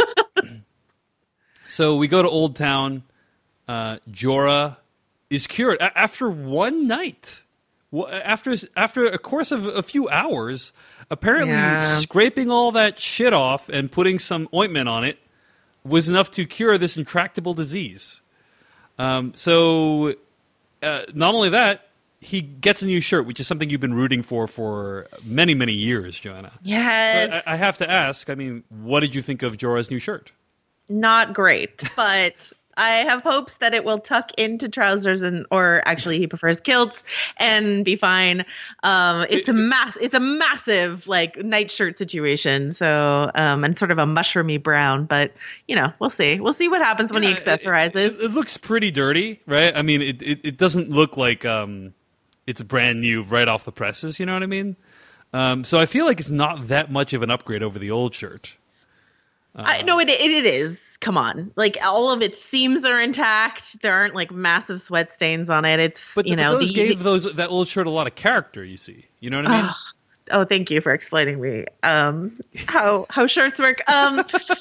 so we go to Old Town. Uh, Jorah is cured a- after one night. Well, after after a course of a few hours, apparently Yeah. scraping all that shit off and putting some ointment on it was enough to cure this intractable disease. Um, so, uh, not only that, he gets a new shirt, which is something you've been rooting for for many, many years, Joanna. Yes. So I, I have to ask, I mean, what did you think of Jorah's new shirt? Not great, but I have hopes that it will tuck into trousers, and or actually he prefers kilts and be fine. Um, it's a mass, it's a massive like nightshirt situation. So um, and sort of a mushroomy brown, but you know, we'll see. We'll see what happens when he Yeah, accessorizes. It, it, it looks pretty dirty, right? I mean, it, it, it doesn't look like um, it's brand new right off the presses. You know what I mean? Um, so I feel like it's not that much of an upgrade over the old shirt. I know it, it. It is. Come on, like all of its seams are intact. There aren't like massive sweat stains on it. It's But, you but know those the, gave the, those that old shirt a lot of character. You see, you know what I mean? Oh, thank you for explaining me um, how how shirts work. Um,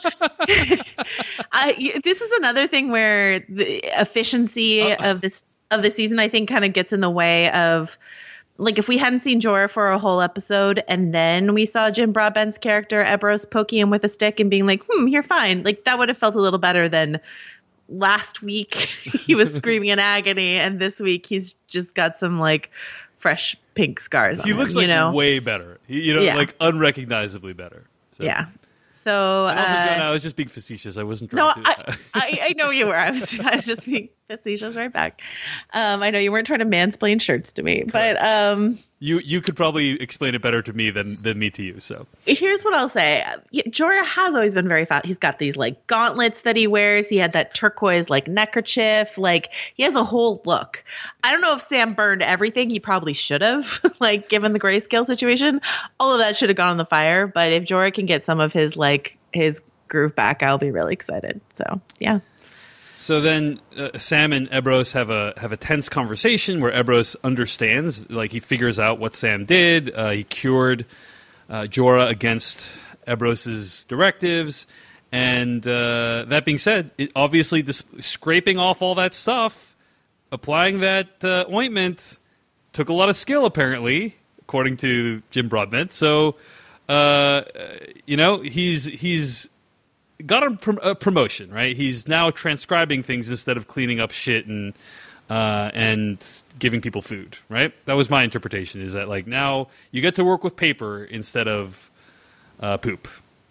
I, this is another thing where the efficiency Uh, of this of the season, I think, kind of gets in the way of. Like, if we hadn't seen Jorah for a whole episode and then we saw Jim Broadbent's character, Eberros, poking him with a stick and being like, hmm, you're fine. Like, that would have felt a little better than last week he was screaming in agony, and this week he's just got some, like, fresh pink scars on He him, looks you like know? way better. He- You know, Yeah. like unrecognizably better. So. Yeah. So, And also, uh, Joanna, I was just being facetious. I wasn't no, trying to. I, I, I know you were. I was, I was just being facetious right back. Um, I know you weren't trying to mansplain shirts to me, but um, you you could probably explain it better to me than than me to you. So here's what I'll say. Yeah, Jorah has always been very fat. He's got these like gauntlets that he wears. He had that turquoise like neckerchief. Like he has a whole look. I don't know if Sam burned everything. He probably should have, like given the grayscale situation. All of that should have gone on the fire. But if Jorah can get some of his like his groove back, I'll be really excited. So yeah. So then uh, Sam and Ebros have a have a tense conversation where Ebros understands, like he figures out what Sam did. Uh, he cured uh, Jorah against Ebros's directives, and uh, that being said, it, obviously this, scraping off all that stuff, applying that uh, ointment, took a lot of skill apparently, according to Jim Broadbent. So, uh, you know, he's he's. got a, prom- a promotion, right? He's now transcribing things instead of cleaning up shit and uh, and giving people food, right? That was my interpretation. Is that like now you get to work with paper instead of uh, poop?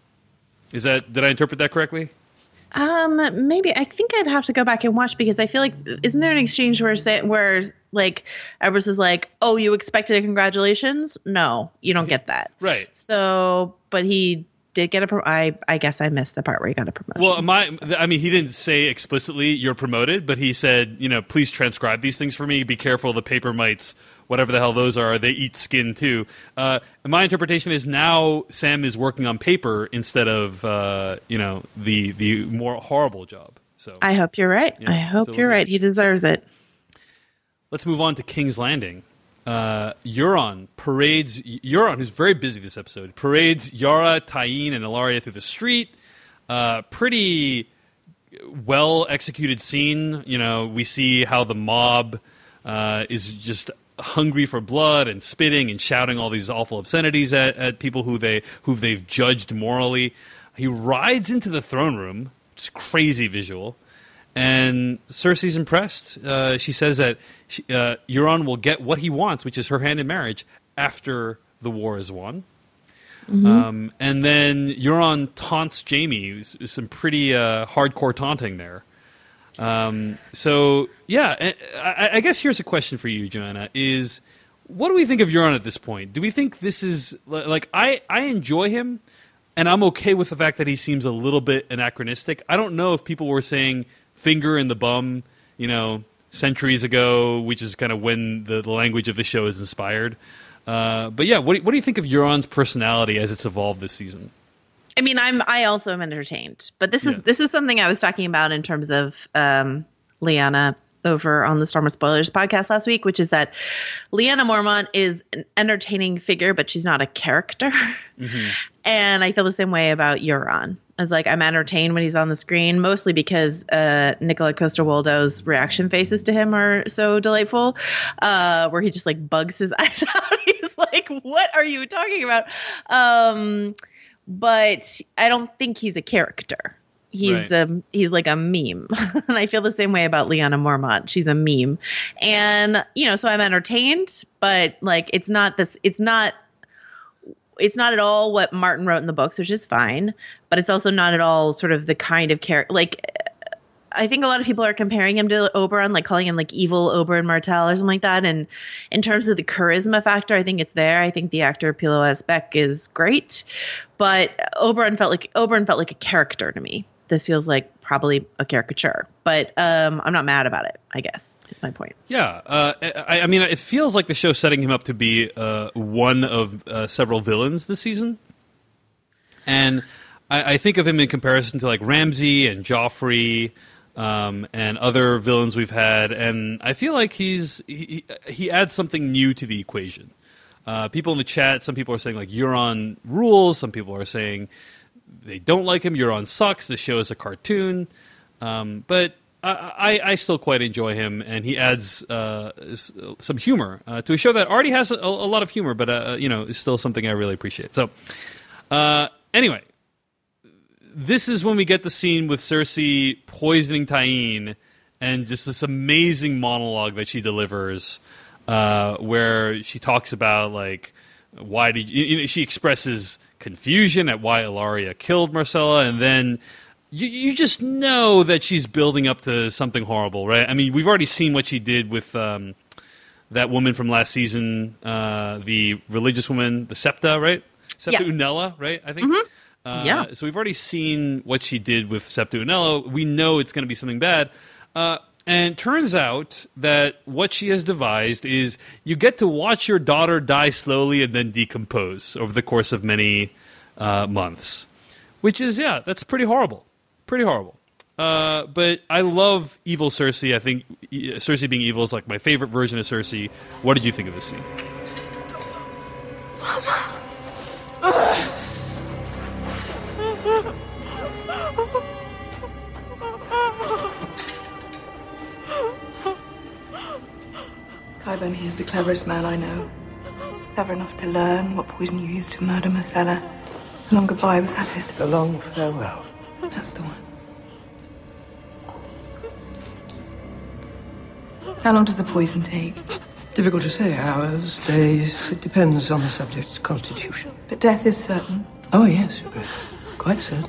Is that did I interpret that correctly? Um, maybe I think I'd have to go back and watch because I feel like isn't there an exchange where say, where like Ebros is like, oh, you expected a congratulations? No, you don't get that, right? So, but he. Did get a pro- I I guess I missed the part where he got a promotion. Well, my I mean, he didn't say explicitly you're promoted, but he said, you know, please transcribe these things for me. Be careful, the paper mites, whatever the hell those are, they eat skin too. Uh, my interpretation is now Sam is working on paper instead of uh, you know the the more horrible job. So I hope you're right. Yeah, I hope so you're we'll right. He deserves it. Let's move on to King's Landing. Uh, Euron parades Euron, who's very busy this episode, parades Yara, Tyene, and Ilaria through the street. Uh, pretty well executed scene. You know, we see how the mob uh, is just hungry for blood and spitting and shouting all these awful obscenities at, at people who they who they've judged morally. He rides into the throne room. It's a crazy visual. And Cersei's impressed. Uh, she says that she, uh, Euron will get what he wants, which is her hand in marriage, after the war is won. Mm-hmm. Um, and then Euron taunts Jaime. Some pretty uh, hardcore taunting there. Um, so, yeah, I, I guess here's a question for you, Joanna, is what do we think of Euron at this point? Do we think this is, like, I, I enjoy him, and I'm okay with the fact that he seems a little bit anachronistic. I don't know if people were saying finger in the bum, you know, centuries ago, which is kind of when the, the language of the show is inspired. Uh, but yeah, what, what do you think of Euron's personality as it's evolved this season? I mean, I'm I also am entertained, but this is Yeah. this is something I was talking about in terms of um, Lyanna over on the Star Wars Spoilers podcast last week, which is that Lyanna Mormont is an entertaining figure, but she's not a character. Mm-hmm. And I feel the same way about Euron. It's like I'm entertained when he's on the screen, mostly because uh, Nicola Coster-Waldau's reaction faces to him are so delightful, uh, where he just like bugs his eyes out. He's like, "What are you talking about?" Um, but I don't think he's a character. He's right. um he's like a meme. And I feel the same way about Lyanna Mormont. She's a meme. And you know, so I'm entertained, but like it's not this it's not it's not at all what Martin wrote in the books, which is fine, but it's also not at all sort of the kind of character like I think a lot of people are comparing him to Oberyn, like calling him like evil Oberyn Martell or something like that. And in terms of the charisma factor, I think it's there. I think the actor Pilo S. Beck is great, but Oberyn felt like Oberyn felt like a character to me. This feels like probably a caricature, but um, I'm not mad about it, I guess. That's my point. Yeah. Uh, I, I mean, it feels like the show's setting him up to be uh, one of uh, several villains this season. And I, I think of him in comparison to like Ramsay and Joffrey um, and other villains we've had. And I feel like he's he, he adds something new to the equation. Uh, people in the chat, some people are saying like Euron rules. Some people are saying they don't like him. Euron sucks. The show is a cartoon. Um, but I, I, I still quite enjoy him, and he adds uh, some humor uh, to a show that already has a, a lot of humor, but uh, you know, is still something I really appreciate. So, uh, anyway, this is when we get the scene with Cersei poisoning Tyene, and just this amazing monologue that she delivers, uh, where she talks about like why did you, you know, she expresses confusion at why Ilaria killed Myrcella, and then you, you just know that she's building up to something horrible, right? I mean, we've already seen what she did with um, that woman from last season, uh, the religious woman, the Septa, right? Septa Yeah. Unella, right? I think. Mm-hmm. Uh, Yeah. So we've already seen what she did with Septa Unella. We know it's going to be something bad. Uh, and turns out that what she has devised is you get to watch your daughter die slowly and then decompose over the course of many uh, months. Which is, yeah, that's pretty horrible. Pretty horrible. Uh, but I love evil Cersei. I think Cersei being evil is like my favorite version of Cersei. What did you think of this scene? Qyburn, he's the cleverest man I know. Clever enough to learn what poison you used to murder Myrcella. The long goodbye was at it. The long farewell. That's the one. How long does the poison take? Difficult to say. Hours, days. It depends on the subject's constitution. But death is certain. Oh, yes. Quite certain.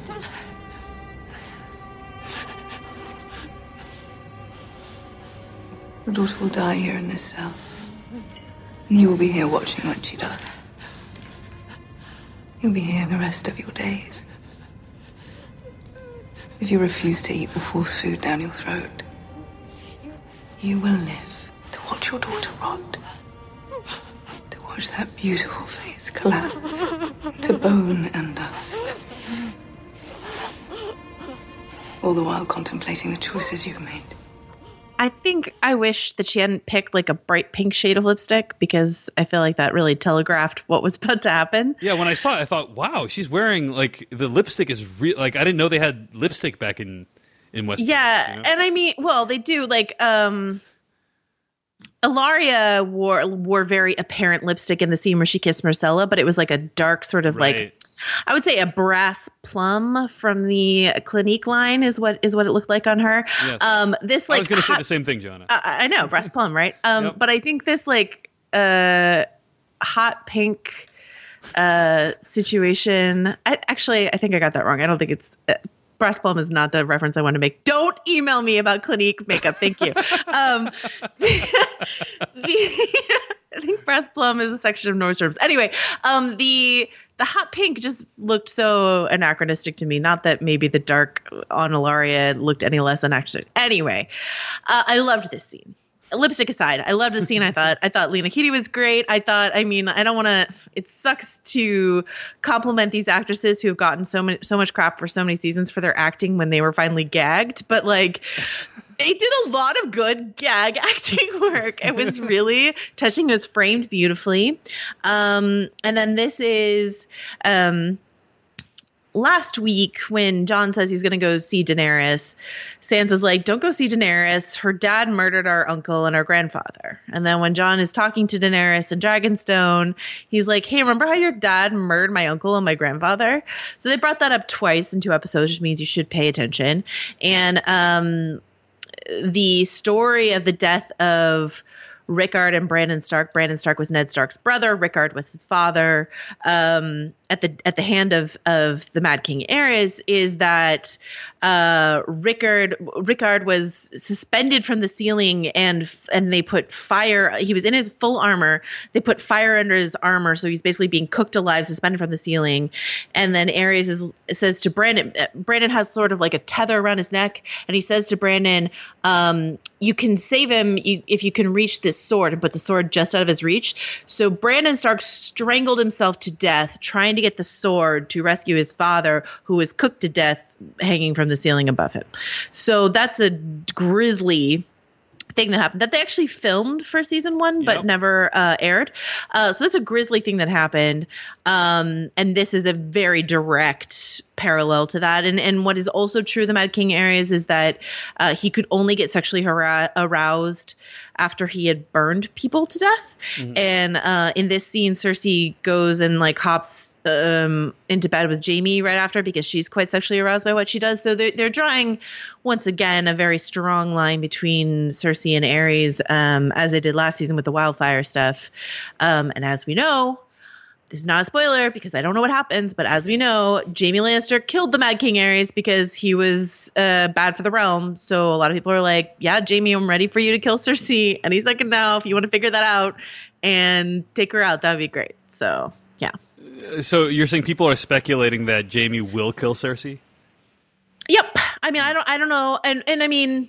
Your daughter will die here in this cell. And you will be here watching when she does. You'll be here the rest of your days. If you refuse to eat the force food down your throat, you will live to watch your daughter rot. To watch that beautiful face collapse into bone and dust. All the while contemplating the choices you've made. I think I wish that she hadn't picked like a bright pink shade of lipstick, because I feel like that really telegraphed what was about to happen. Yeah, when I saw it, I thought, wow, she's wearing like the lipstick is real. Like I didn't know they had lipstick back in in Westeros. Yeah, you know? and I mean, well, they do. Like, um, Ilaria wore wore very apparent lipstick in the scene where she kissed Myrcella, but it was like a dark sort of Right. like, I would say a brass plum from the Clinique line is what is what it looked like on her. Yes. Um, this like I was going to say hot- the same thing, Joanna. I, I know, brass plum, right? Um, Yep. But I think this like uh, hot pink uh, situation. I, actually, I think I got that wrong. I don't think it's uh, brass plum is not the reference I want to make. Don't email me about Clinique makeup. Thank you. um, the, the, I think brass plum is a section of Nordstrom's. Anyway, um, the. The hot pink just looked so anachronistic to me. Not that maybe the dark on Ilaria looked any less anachronistic. Anyway, uh, I loved this scene. Lipstick aside, I loved the scene. I thought I thought Lena Headey was great. I thought, I mean, I don't want to. It sucks to compliment these actresses who have gotten so much so much crap for so many seasons for their acting when they were finally gagged, but like. They did a lot of good gag acting work. It was really touching. It was framed beautifully. Um, and then this is um, last week when Jon says he's going to go see Daenerys. Sansa's like, don't go see Daenerys. Her dad murdered our uncle and our grandfather. And then when Jon is talking to Daenerys in Dragonstone, he's like, hey, remember how your dad murdered my uncle and my grandfather? So they brought that up twice in two episodes, which means you should pay attention. And um the story of the death of Rickard and Brandon Stark. Brandon Stark was Ned Stark's brother. Rickard was his father. Um, at the at the hand of of the Mad King Aerys is that uh, Rickard Rickard was suspended from the ceiling and and they put fire. He was in his full armor. They put fire under his armor, so he's basically being cooked alive, suspended from the ceiling. And then Aerys is, says to Brandon, Brandon has sort of like a tether around his neck, and he says to Brandon, um, "You can save him if you can reach this sword," and puts the sword just out of his reach. So Brandon Stark strangled himself to death trying to get the sword to rescue his father, who was cooked to death hanging from the ceiling above him. So that's a grisly thing that happened that they actually filmed for season one, but Yep. never uh, aired. Uh, so that's a grisly thing that happened. Um, and this is a very direct parallel to that. And and what is also true of the Mad King Aerys is that uh, he could only get sexually hara- aroused after he had burned people to death. Mhm. And uh, in this scene, Cersei goes and like hops um, into bed with Jaime right after because she's quite sexually aroused by what she does. So they're, they're drawing, once again, a very strong line between Cersei and Aerys, um, as they did last season with the wildfire stuff. Um, and as we know, this is not a spoiler because I don't know what happens, but as we know, Jaime Lannister killed the Mad King Aerys because he was uh, bad for the realm. So a lot of people are like, yeah, Jaime, I'm ready for you to kill Cersei. And he's like, no, if you want to figure that out and take her out, that would be great. So, yeah. So you're saying people are speculating that Jaime will kill Cersei? Yep. I mean, I don't, I don't know. And, and I mean,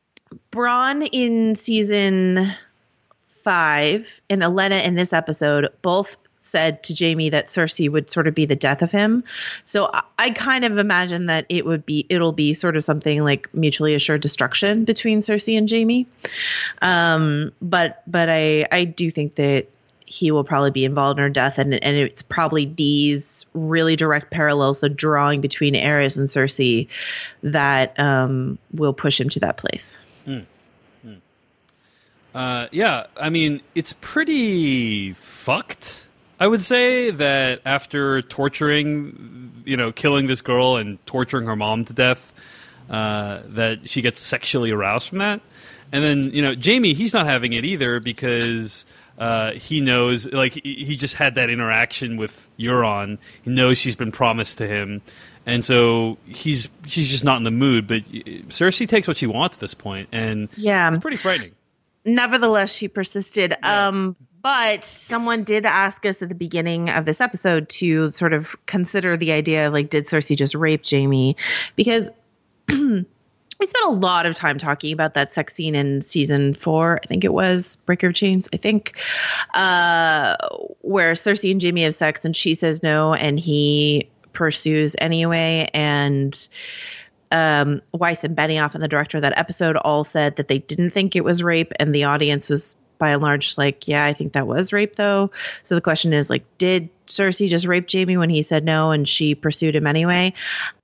Bronn in season five and Olenna in this episode both said to Jaime that Cersei would sort of be the death of him. So I, I kind of imagine that it would be, it'll be sort of something like mutually assured destruction between Cersei and Jaime. Um, but, but I, I do think that he will probably be involved in her death. And, and it's probably these really direct parallels, the drawing between Aerys and Cersei, that um, will push him to that place. Mm. Mm. Uh, yeah, I mean, it's pretty fucked. I would say that after torturing, you know, killing this girl and torturing her mom to death, uh, that she gets sexually aroused from that. And then, you know, Jaime, he's not having it either because uh, he knows, like, he just had that interaction with Euron. He knows she's been promised to him. And so he's she's just not in the mood. But Cersei takes what she wants at this point, and yeah, it's pretty frightening. Nevertheless, she persisted. Yeah. Um, but someone did ask us at the beginning of this episode to sort of consider the idea of, like, did Cersei just rape Jaime? Because we spent a lot of time talking about that sex scene in season four. I think it was Breaker of Chains, I think, uh, where Cersei and Jaime have sex and she says no and he pursues anyway. And Um, Weiss and Benioff and the director of that episode all said that they didn't think it was rape, and the audience was by and large just like, yeah, I think that was rape though. So the question is, like, did Cersei just rape Jaime when he said no and she pursued him anyway?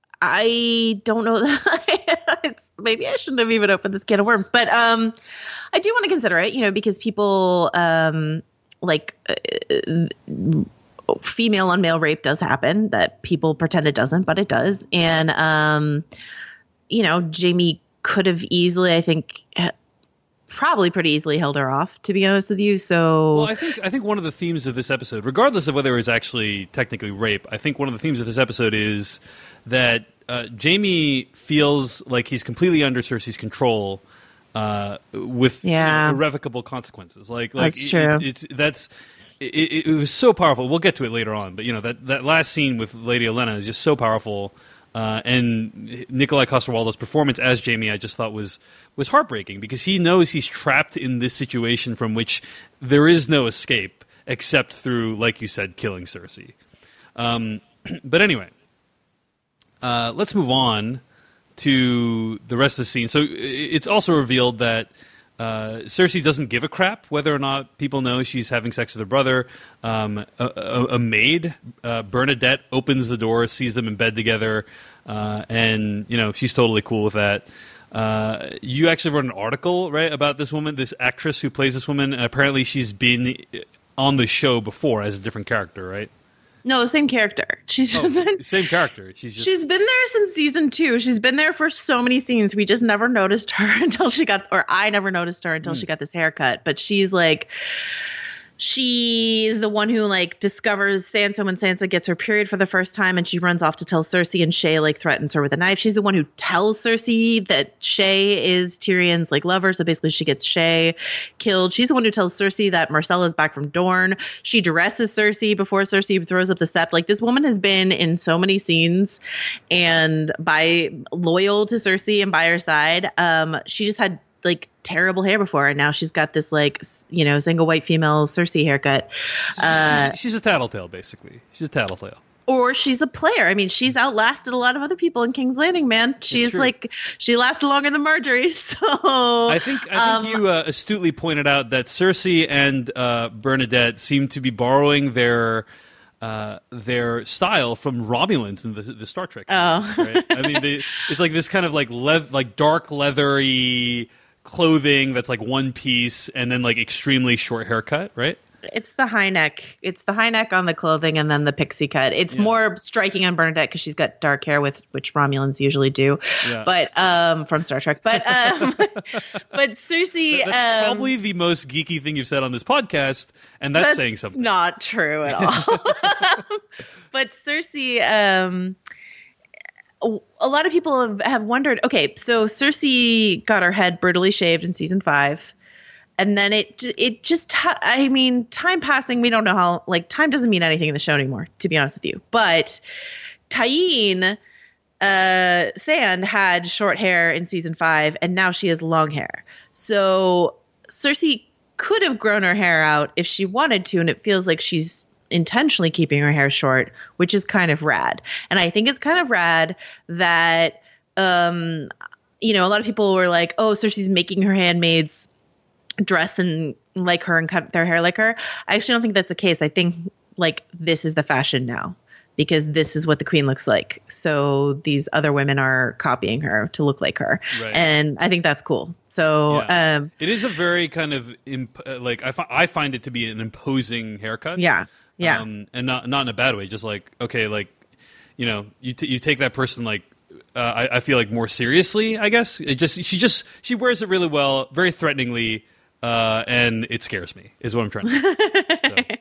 I don't know that. It's, maybe I shouldn't have even opened this can of worms, but um, I do want to consider it, you know, because people um, like uh, female on male rape does happen, that people pretend it doesn't, but it does. And, um, you know, Jaime could have easily, I think, probably pretty easily held her off, to be honest with you. So, well, I think I think one of the themes of this episode, regardless of whether it's actually technically rape, I think one of the themes of this episode is that uh, Jaime feels like he's completely under Cersei's control, uh, with yeah. you know, irrevocable consequences. Like, like that's it, true. It, it's that's. It, it was so powerful. We'll get to it later on, but you know that, that last scene with Lady Olenna is just so powerful. Uh, and Nikolai Coster-Waldau's performance as Jaime, I just thought was was heartbreaking because he knows he's trapped in this situation from which there is no escape except through, like you said, killing Cersei. Um, but anyway, uh, let's move on to the rest of the scene. So it's also revealed that Uh, Cersei doesn't give a crap whether or not people know she's having sex with her brother. Um, a, a, a maid, uh, Bernadette, opens the door, sees them in bed together, uh, and you know she's totally cool with that. Uh, you actually wrote an article, right, about this woman, this actress who plays this woman, and apparently she's been on the show before as a different character, right? No, same character. She's oh, just same character. She's just... she's been there since season two. She's been there for so many scenes. We just never noticed her until she got, or I never noticed her until mm. she got this haircut. But she's like, she is the one who like discovers Sansa when Sansa gets her period for the first time, and she runs off to tell Cersei, and Shae like threatens her with a knife. She's the one who tells Cersei that Shae is Tyrion's like lover, so basically she gets Shae killed. She's the one who tells Cersei that Myrcella's back from Dorne. She dresses Cersei before Cersei throws up the sept. Like, this woman has been in so many scenes and by loyal to Cersei and by her side. Um, she just had like terrible hair before, and now she's got this like, you know, single white female Cersei haircut. Uh, she's, she's a tattletale, basically. She's a tattletale. Or she's a player. I mean, she's outlasted a lot of other people in King's Landing, man. She's like, she lasted longer than Marjorie. So I think I think um, you uh, astutely pointed out that Cersei and uh, Bernadette seem to be borrowing their uh, their style from Romulans in the, the Star Trek series, oh. right? I mean, they, it's like this kind of like le- like dark leathery clothing that's like one piece and then like extremely short haircut, right? It's the high neck. It's the high neck on the clothing and then the pixie cut. It's yeah. more striking on Bernadette because she's got dark hair, with which Romulans usually do. Yeah. But um, from Star Trek. But um, but Cersei. That's um, probably the most geeky thing you've said on this podcast, and that's, that's saying something. Not true at all. But Cersei. Um, A lot of people have, have wondered, okay, so Cersei got her head brutally shaved in season five. And then it it just, I mean, time passing, we don't know how, like, time doesn't mean anything in the show anymore, to be honest with you. But Tyene uh, Sand had short hair in season five, and now she has long hair. So Cersei could have grown her hair out if she wanted to, and it feels like she's intentionally keeping her hair short, which is kind of rad. And I think it's kind of rad that, um, you know, a lot of people were like, oh, Cersei's making her handmaids dress and like her and cut their hair like her. I actually don't think that's the case. I think like this is the fashion now, because this is what the queen looks like. So these other women are copying her to look like her. Right. And I think that's cool. So yeah. um, it is a very kind of imp- like I, fi- I find it to be an imposing haircut. Yeah. Yeah. Um, and not not in a bad way. Just like, okay, like, you know, you t- you take that person like uh, I, I feel like more seriously, I guess. It just she just she wears it really well, very threateningly, uh, and it scares me, is what I'm trying to say. So.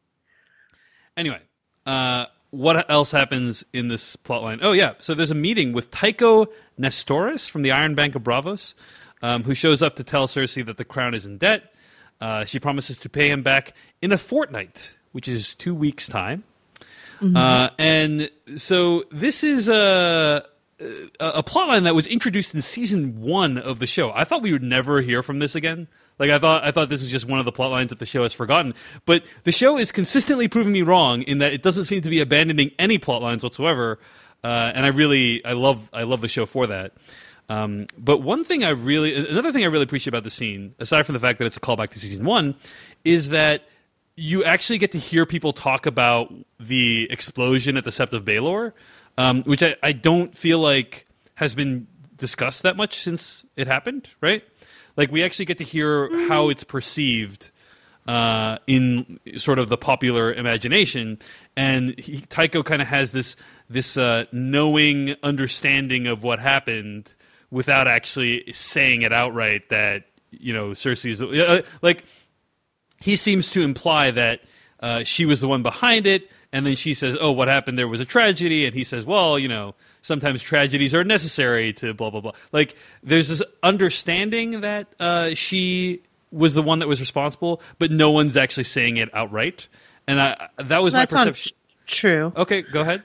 Anyway, uh, what else happens in this plotline? Oh, yeah. So there's a meeting with Tycho Nestoris from the Iron Bank of Braavos, um, who shows up to tell Cersei that the crown is in debt. Uh, she promises to pay him back in a fortnight, which is two weeks' time. Mm-hmm. Uh, and so this is a, a, a plotline that was introduced in season one of the show. I thought we would never hear from this again. Like I thought, I thought this was just one of the plot lines that the show has forgotten. But the show is consistently proving me wrong in that it doesn't seem to be abandoning any plot lines whatsoever. Uh, and I really, I love, I love the show for that. Um, but one thing I really, another thing I really appreciate about the scene, aside from the fact that it's a callback to season one, is that you actually get to hear people talk about the explosion at the Sept of Baelor, um, which I, I don't feel like has been discussed that much since it happened, right? Like, we actually get to hear mm-hmm. how it's perceived uh, in sort of the popular imagination. And he, Tycho kind of has this this uh, knowing understanding of what happened without actually saying it outright that, you know, Cersei's... Uh, like, he seems to imply that uh, she was the one behind it, and then she says, oh, what happened there was a tragedy, and he says, well, you know... sometimes tragedies are necessary to blah, blah, blah. Like, there's this understanding that uh, she was the one that was responsible, but no one's actually saying it outright. And I, that was That's my perception. True. Okay, go ahead.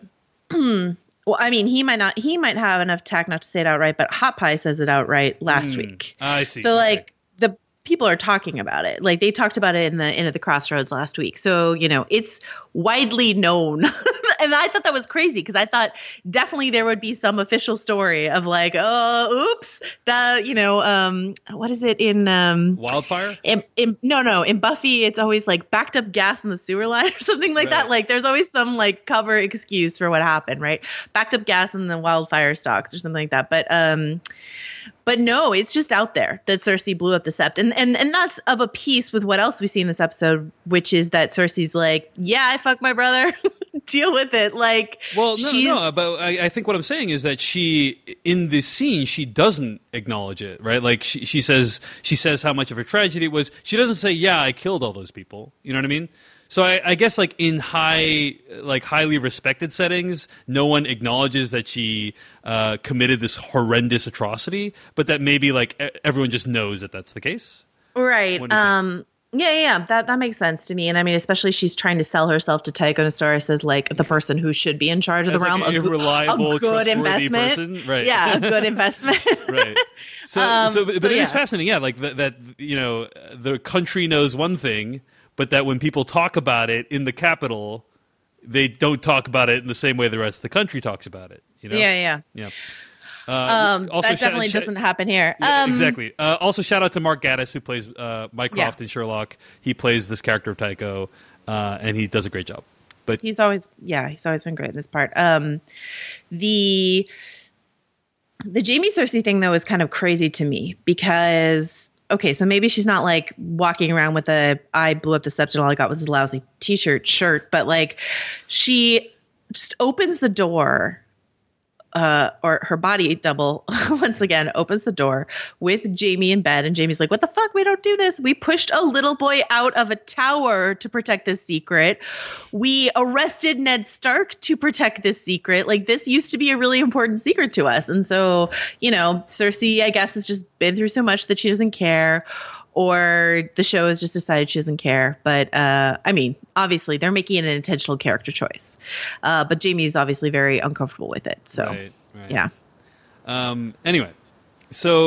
Well, I mean, he might not, he might have enough tact not to say it outright, but Hot Pie says it outright last mm, week. I see. So, okay. like, the people are talking about it. Like, they talked about it in the Inn at the Crossroads last week. So, you know, it's widely known. And I thought that was crazy because I thought definitely there would be some official story of like, oh, oops, the, you know, um, what is it in um, Wildfire? In, in, no, no, in Buffy, it's always like backed up gas in the sewer line or something like right. that. Like, there's always some like cover excuse for what happened, right? Backed up gas in the wildfire stalks or something like that. But, um, but no, it's just out there that Cersei blew up the Sept, and and and that's of a piece with what else we see in this episode, which is that Cersei's like, yeah, I fucked my brother. Deal with it. Like, well, no, she's... no, but I, I think what I'm saying is that she, in this scene, she doesn't acknowledge it, right? Like, she, she says, she says how much of a tragedy it was. She doesn't say, yeah, I killed all those people. You know what I mean? So I, I guess, like, in high, like, highly respected settings, no one acknowledges that she uh, committed this horrendous atrocity, but that maybe, like, everyone just knows that that's the case. Right. Um. Yeah, yeah, that that makes sense to me. And I mean, especially she's trying to sell herself to Tycho Nestoris as like the person who should be in charge of as the realm. Like a, reliable, a good investment. Person. Right. Yeah, a good investment. Right. So, um, so but so, it yeah. is fascinating. Yeah, like that, that, you know, the country knows one thing, but that when people talk about it in the capital, they don't talk about it in the same way the rest of the country talks about it. You know? Yeah, yeah. Yeah. Uh, um, that definitely sh- doesn't happen here. Yeah, um, exactly. Uh, also, shout out to Mark Gatiss, who plays uh, Mycroft yeah. in Sherlock. He plays this character of Tycho, uh, and he does a great job. But he's always, yeah, he's always been great in this part. Um, the the Jaime Cersei thing, though, is kind of crazy to me because, okay, so maybe she's not like walking around with a I blew up the Sept and all I got was this lousy T-shirt shirt, but like she just opens the door. Uh, or her body double once again opens the door with Jaime in bed, and Jaime's like, what the fuck? We don't do this. We pushed a little boy out of a tower to protect this secret. We arrested Ned Stark to protect this secret. Like, this used to be a really important secret to us. And so, you know, Cersei, I guess, has just been through so much that she doesn't care. Or the show has just decided she doesn't care. But, uh, I mean, obviously, they're making it an intentional character choice. Uh, but Jaime is obviously very uncomfortable with it. So, right, right. yeah. Um, anyway, so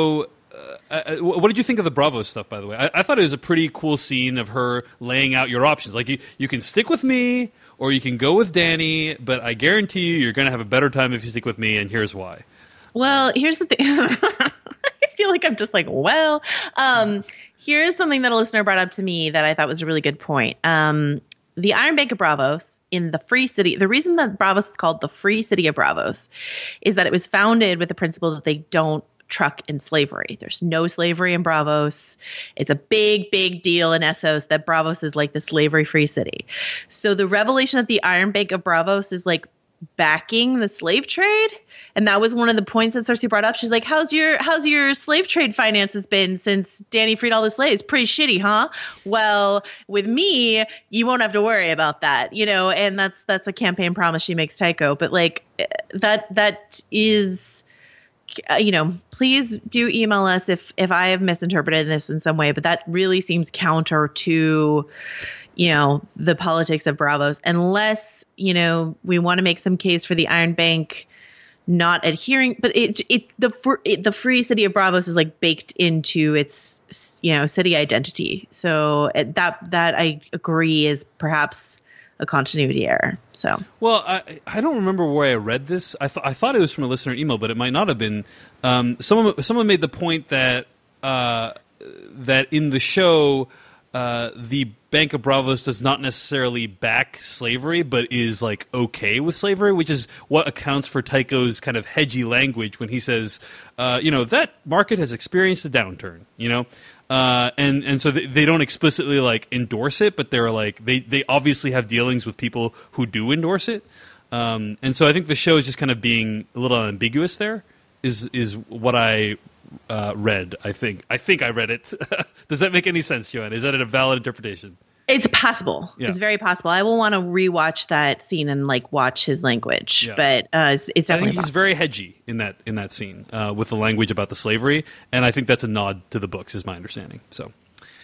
uh, what did you think of the Braavos stuff, by the way? I, I thought it was a pretty cool scene of her laying out your options. Like, you, you can stick with me, or you can go with Dany, but I guarantee you you're going to have a better time if you stick with me, and here's why. Well, here's the thing. I feel like I'm just like, well, um, here's something that a listener brought up to me that I thought was a really good point. Um, the Iron Bank of Braavos in the Free City, the reason that Braavos is called the Free City of Braavos is that it was founded with the principle that they don't truck in slavery. There's no slavery in Braavos. It's a big, big deal in Essos that Braavos is like the slavery-free city. So the revelation that the Iron Bank of Braavos is like backing the slave trade, and that was one of the points that Cersei brought up. She's like, how's your how's your slave trade finances been since Dany freed all the slaves? Pretty shitty, huh? Well, with me, you won't have to worry about that, you know. And that's that's a campaign promise she makes Tycho. But like that that is, uh, you know, please do email us if if I have misinterpreted this in some way. But that really seems counter to, you know, the politics of Braavos, unless, you know, we want to make some case for the Iron Bank not adhering. But it, it the it, the Free City of Braavos is like baked into its, you know, city identity. So that that I agree is perhaps a continuity error. So well, I I don't remember where I read this. I thought I thought it was from a listener email, but it might not have been. Um, someone someone made the point that uh, that in the show, Uh, the Bank of Braavos does not necessarily back slavery, but is like okay with slavery, which is what accounts for Tycho's kind of hedgy language when he says, uh, you know, that market has experienced a downturn, you know, uh, and and so they, they don't explicitly like endorse it, but they're like they they obviously have dealings with people who do endorse it, um, and so I think the show is just kind of being a little ambiguous there. Is is what I uh, read. I think I think I read it. Does that make any sense, Joanna? Is that a valid interpretation? It's possible. Yeah. It's very possible. I will want to rewatch that scene and like watch his language, Yeah. but uh, it's, it's I definitely think he's possible. very hedgy in that in that scene uh, with the language about the slavery, and I think that's a nod to the books, is my understanding. So,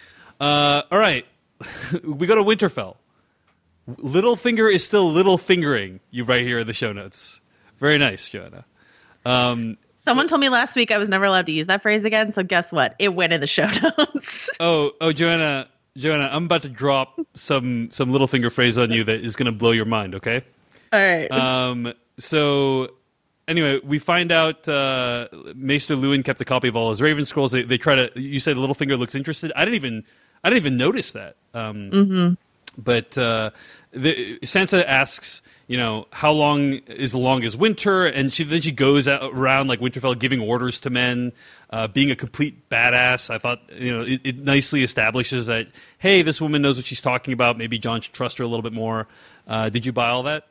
uh, all right, we go to Winterfell. Littlefinger is still little fingering you right here in the show notes. Very nice, Joanna. Um, Someone told me last week I was never allowed to use that phrase again, so guess what? It went in the show notes. oh, oh, Joanna, Joanna, I'm about to drop some some Littlefinger phrase on you that is going to blow your mind. Okay. All right. Um. So, anyway, we find out uh, Maester Luwin kept a copy of all his Raven scrolls. They, they try to. You said Littlefinger looks interested. I didn't even. I didn't even notice that. Um, mm-hmm. But uh, the, Sansa asks, you know, how long is the longest winter? And she then she goes out around like Winterfell giving orders to men, uh, being a complete badass. I thought, you know, it, it nicely establishes that, hey, this woman knows what she's talking about. Maybe Jon should trust her a little bit more. Uh, did you buy all that?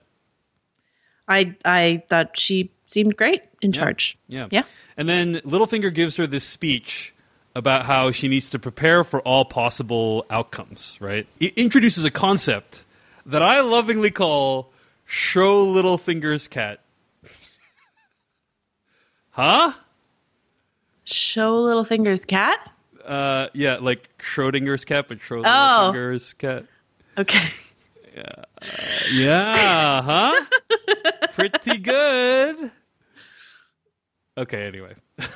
I I thought she seemed great in Yeah. charge. Yeah. Yeah. And then Littlefinger gives her this speech about how she needs to prepare for all possible outcomes, right? It introduces a concept that I lovingly call show Littlefinger's cat. Huh? Show Littlefinger's cat? Uh, yeah, like Schrodinger's cat, but show Oh. Littlefinger's cat. Okay. Uh, yeah, huh? Pretty good. Okay, anyway.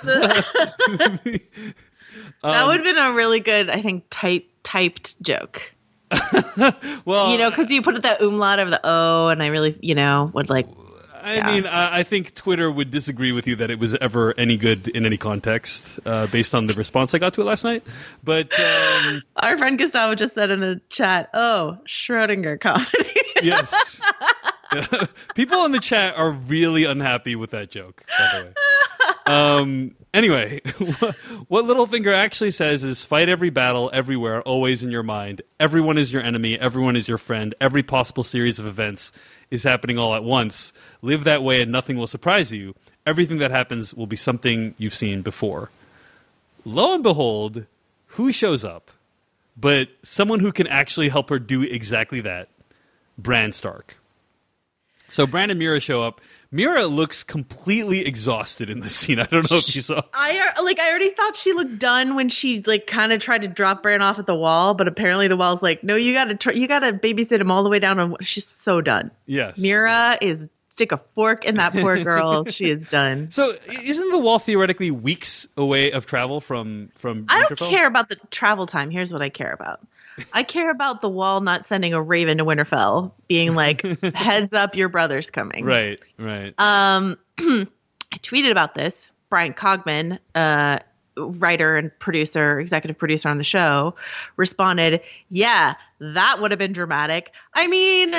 That Um, would have been a really good, I think, type typed joke. well, You know, because you put the umlaut over the O, and I really, you know, would like. I yeah. mean, I, I think Twitter would disagree with you that it was ever any good in any context, uh, based on the response I got to it last night. But um, Our friend Gustavo just said in the chat, "Oh, Schrodinger comedy." yes, people in the chat are really unhappy with that joke. By the way. Um, anyway, what Littlefinger actually says is fight every battle, everywhere, always in your mind. Everyone is your enemy. Everyone is your friend. Every possible series of events is happening all at once. Live that way and nothing will surprise you. Everything that happens will be something you've seen before. Lo and behold, who shows up? But someone who can actually help her do exactly that. Bran Stark. So Bran and Mira show up. Mira looks completely exhausted in this scene. I don't know if you saw. I like. I already thought she looked done when she like kind of tried to drop Bran off at the wall, but apparently the wall's like, no, you got to tr- you got to babysit him all the way down. And she's so done. Yes. Mira is stick a fork in that poor girl. She is done. So isn't the Wall theoretically weeks away of travel from from I don't Winterfell? care about the travel time. Here's what I care about. I care about the Wall not sending a raven to Winterfell, being like, heads up, your brother's coming. Right, right. Um, I tweeted about this. Brian Cogman, uh, writer and producer, executive producer on the show, responded, yeah, that would have been dramatic. I mean,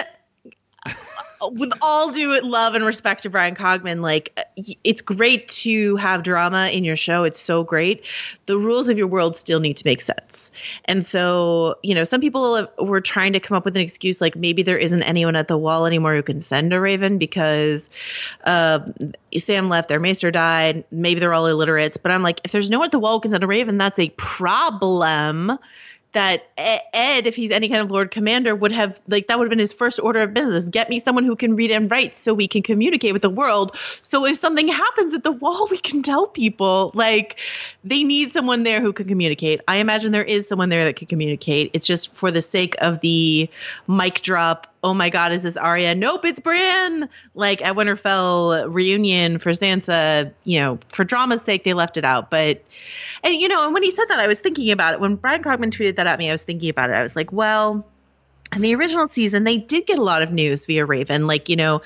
with all due love and respect to Brian Cogman, like, it's great to have drama in your show. It's so great. The rules of your world still need to make sense. And so, you know, some people were trying to come up with an excuse, like maybe there isn't anyone at the Wall anymore who can send a raven because uh, Sam left, their maester died. Maybe they're all illiterates. But I'm like, if there's no one at the Wall who can send a raven, that's a problem. That Ed, if he's any kind of Lord Commander, would have, like, that would have been his first order of business. Get me someone who can read and write so we can communicate with the world. So if something happens at the Wall, we can tell people. Like, they need someone there who can communicate. I imagine there is someone there that can communicate. It's just for the sake of the mic drop. Oh my God, is this Arya? Nope, it's Bran. Like at Winterfell reunion for Sansa, you know, for drama's sake, they left it out. But, and you know, and when he said that, I was thinking about it. When Brian Cogman tweeted that at me, I was thinking about it. I was like, well, in the original season, they did get a lot of news via Raven. Like, you know,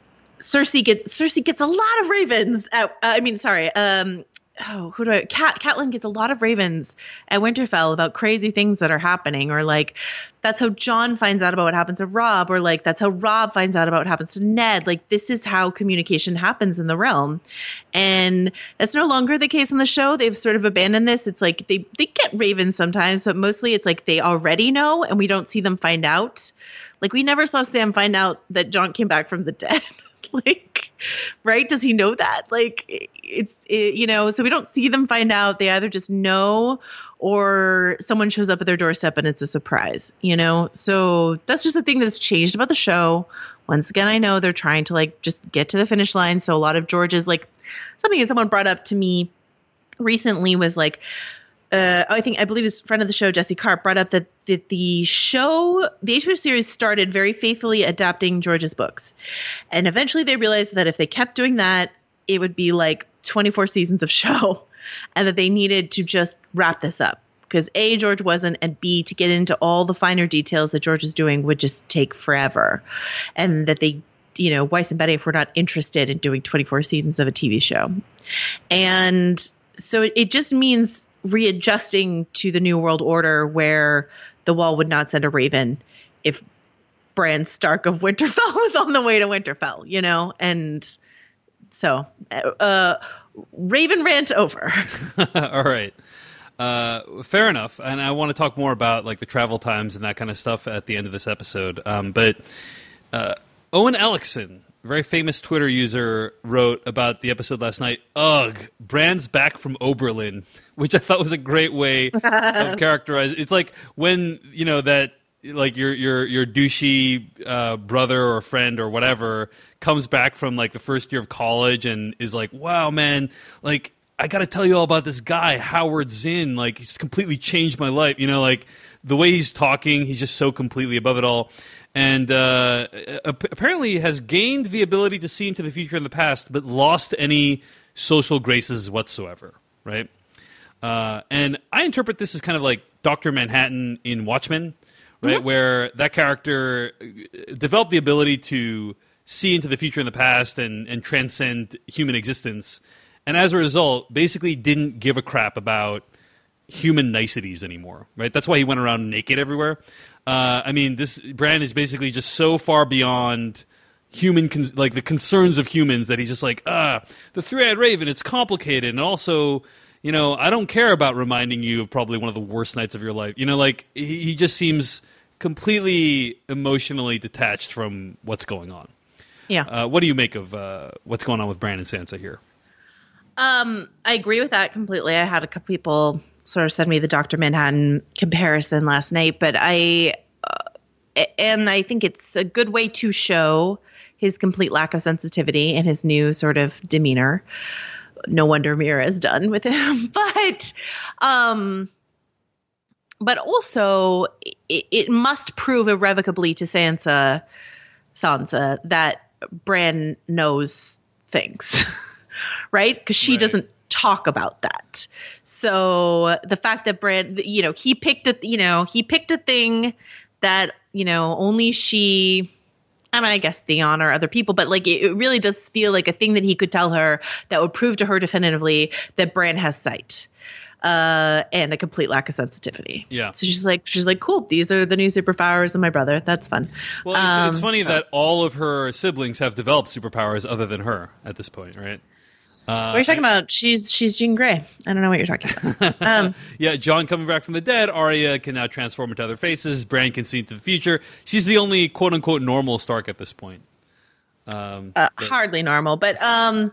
Cersei gets Cersei gets a lot of ravens. At, uh, I mean, sorry, um, oh, who do I? Cat Catelyn gets a lot of ravens at Winterfell about crazy things that are happening, or like that's how Jon finds out about what happens to Robb, or like that's how Robb finds out about what happens to Ned. Like this is how communication happens in the realm, and that's no longer the case on the show. They've sort of abandoned this. It's like they they get ravens sometimes, but mostly it's like they already know, and we don't see them find out. Like we never saw Sam find out that Jon came back from the dead. Like, right? Does he know that? Like, it's, it, you know, so we don't see them find out. They either just know or someone shows up at their doorstep and it's a surprise, you know? So that's just a thing that's changed about the show. Once again, I know they're trying to like just get to the finish line. So a lot of George's like something that someone brought up to me recently was like, Uh, I think I believe his friend of the show, Jesse Karp, brought up that, that the show, the H B O series started very faithfully adapting George's books. And eventually they realized that if they kept doing that, it would be like twenty-four seasons of show and that they needed to just wrap this up. Because A, George wasn't, and B, to get into all the finer details that George is doing would just take forever. And that they, you know, Weiss and Benioff were not interested in doing twenty-four seasons of a T V show. And so it, it just means readjusting to the new world order where the Wall would not send a raven if Bran Stark of Winterfell was on the way to Winterfell, you know? And so, uh, Raven rant over. All right. Uh, fair enough. And I want to talk more about like the travel times and that kind of stuff at the end of this episode. Um, but uh, Owen Ellickson, very famous Twitter user, wrote about the episode last night. Ugh, Bran's back from Oberlin, which I thought was a great way of characterizing. It's like when, you know, that like your your your douchey uh, brother or friend or whatever comes back from like the first year of college and is like, wow, man, like I got to tell you all about this guy, Howard Zinn. Like he's completely changed my life. You know, like the way he's talking, he's just so completely above it all. And uh, apparently has gained the ability to see into the future and the past, but lost any social graces whatsoever, right? Uh, and I interpret this as kind of like Doctor Manhattan in Watchmen, right? Mm-hmm. Where that character developed the ability to see into the future and the past and, and transcend human existence. And as a result, basically didn't give a crap about human niceties anymore, right? That's why he went around naked everywhere. Uh, I mean, this Bran is basically just so far beyond human, con- like the concerns of humans that he's just like, ah, the three-eyed raven, it's complicated. And also, you know, I don't care about reminding you of probably one of the worst nights of your life. You know, like he, he just seems completely emotionally detached from what's going on. Yeah. Uh, what do you make of uh, what's going on with Bran and Sansa here? Um, I agree with that completely. I had a couple people sort of send me the Doctor Manhattan comparison last night, but I, uh, and I think it's a good way to show his complete lack of sensitivity and his new sort of demeanor. No wonder Mira is done with him, but, um, but also it, it must prove irrevocably to Sansa, Sansa that Bran knows things, right? Because she Right. doesn't talk about that. So the fact that Bran, you know, he picked a, you know, he picked a thing that, you know, only she, I mean, I guess Theon or other people, but like it, it really does feel like a thing that he could tell her that would prove to her definitively that Bran has sight. Uh, and a complete lack of sensitivity. Yeah. So she's like, she's like, cool. These are the new superpowers of my brother. That's fun. Well, it's, Um, it's funny that all of her siblings have developed superpowers other than her at this point, right? Uh, What are you talking about? She's she's Jean Grey. I don't know what you're talking about. Um, Yeah, Jon coming back from the dead. Arya can now transform into other faces. Bran can see into the future. She's the only quote unquote normal Stark at this point. Um, uh, but- hardly normal, but um,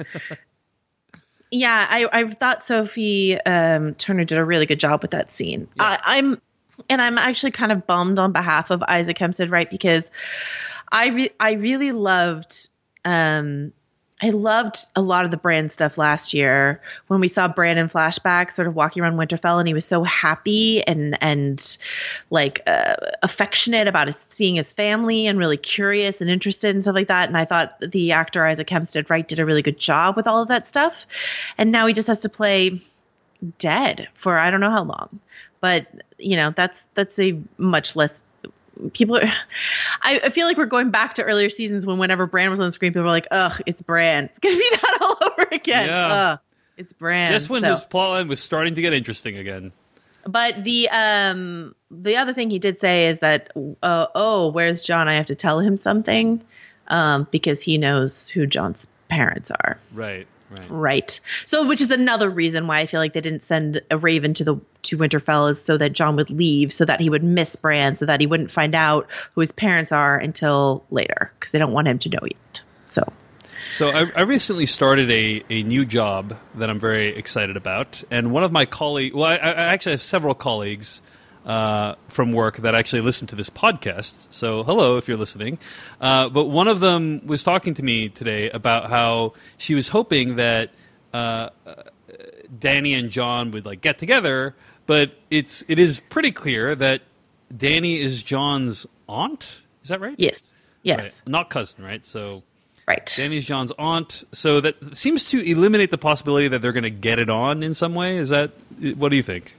yeah, I I thought Sophie um, Turner did a really good job with that scene. Yeah. I, I'm and I'm actually kind of bummed on behalf of Isaac Hempstead, right? Because I re- I really loved. Um, I loved a lot of the Bran stuff last year when we saw Bran in flashback sort of walking around Winterfell, and he was so happy and and like uh, affectionate about his seeing his family and really curious and interested and stuff like that. And I thought the actor Isaac Hempstead Wright did a really good job with all of that stuff. And now he just has to play dead for I don't know how long. But you know, that's that's a much less people are, I, I feel like we're going back to earlier seasons when whenever Bran was on the screen, people were like, ugh, it's Bran. It's going to be that all over again. Yeah. Ugh, it's Bran. just when So- his plotline was starting to get interesting again. But the um the other thing he did say is that, uh, oh, where's Jon? I have to tell him something um, because he knows who Jon's parents are. Right, right. Right. So, which is another reason why I feel like they didn't send a Raven to the to Winterfell is so that Jon would leave, so that he would miss Bran, so that he wouldn't find out who his parents are until later, because they don't want him to know yet. So, So I, I recently started a, a new job that I'm very excited about, and one of my colleagues, well, I, I actually have several colleagues uh, from work that actually listen to this podcast. So hello, if you're listening. Uh, but one of them was talking to me today about how she was hoping that uh, Dany and Jon would like get together, but it's it is pretty clear that Dany is Jon's aunt. Is that right? yes. Yes. Right. Not cousin, right? So. Right. Dany's Jon's aunt, so that seems to eliminate the possibility that they're going to get it on in some way. Is that what do you think?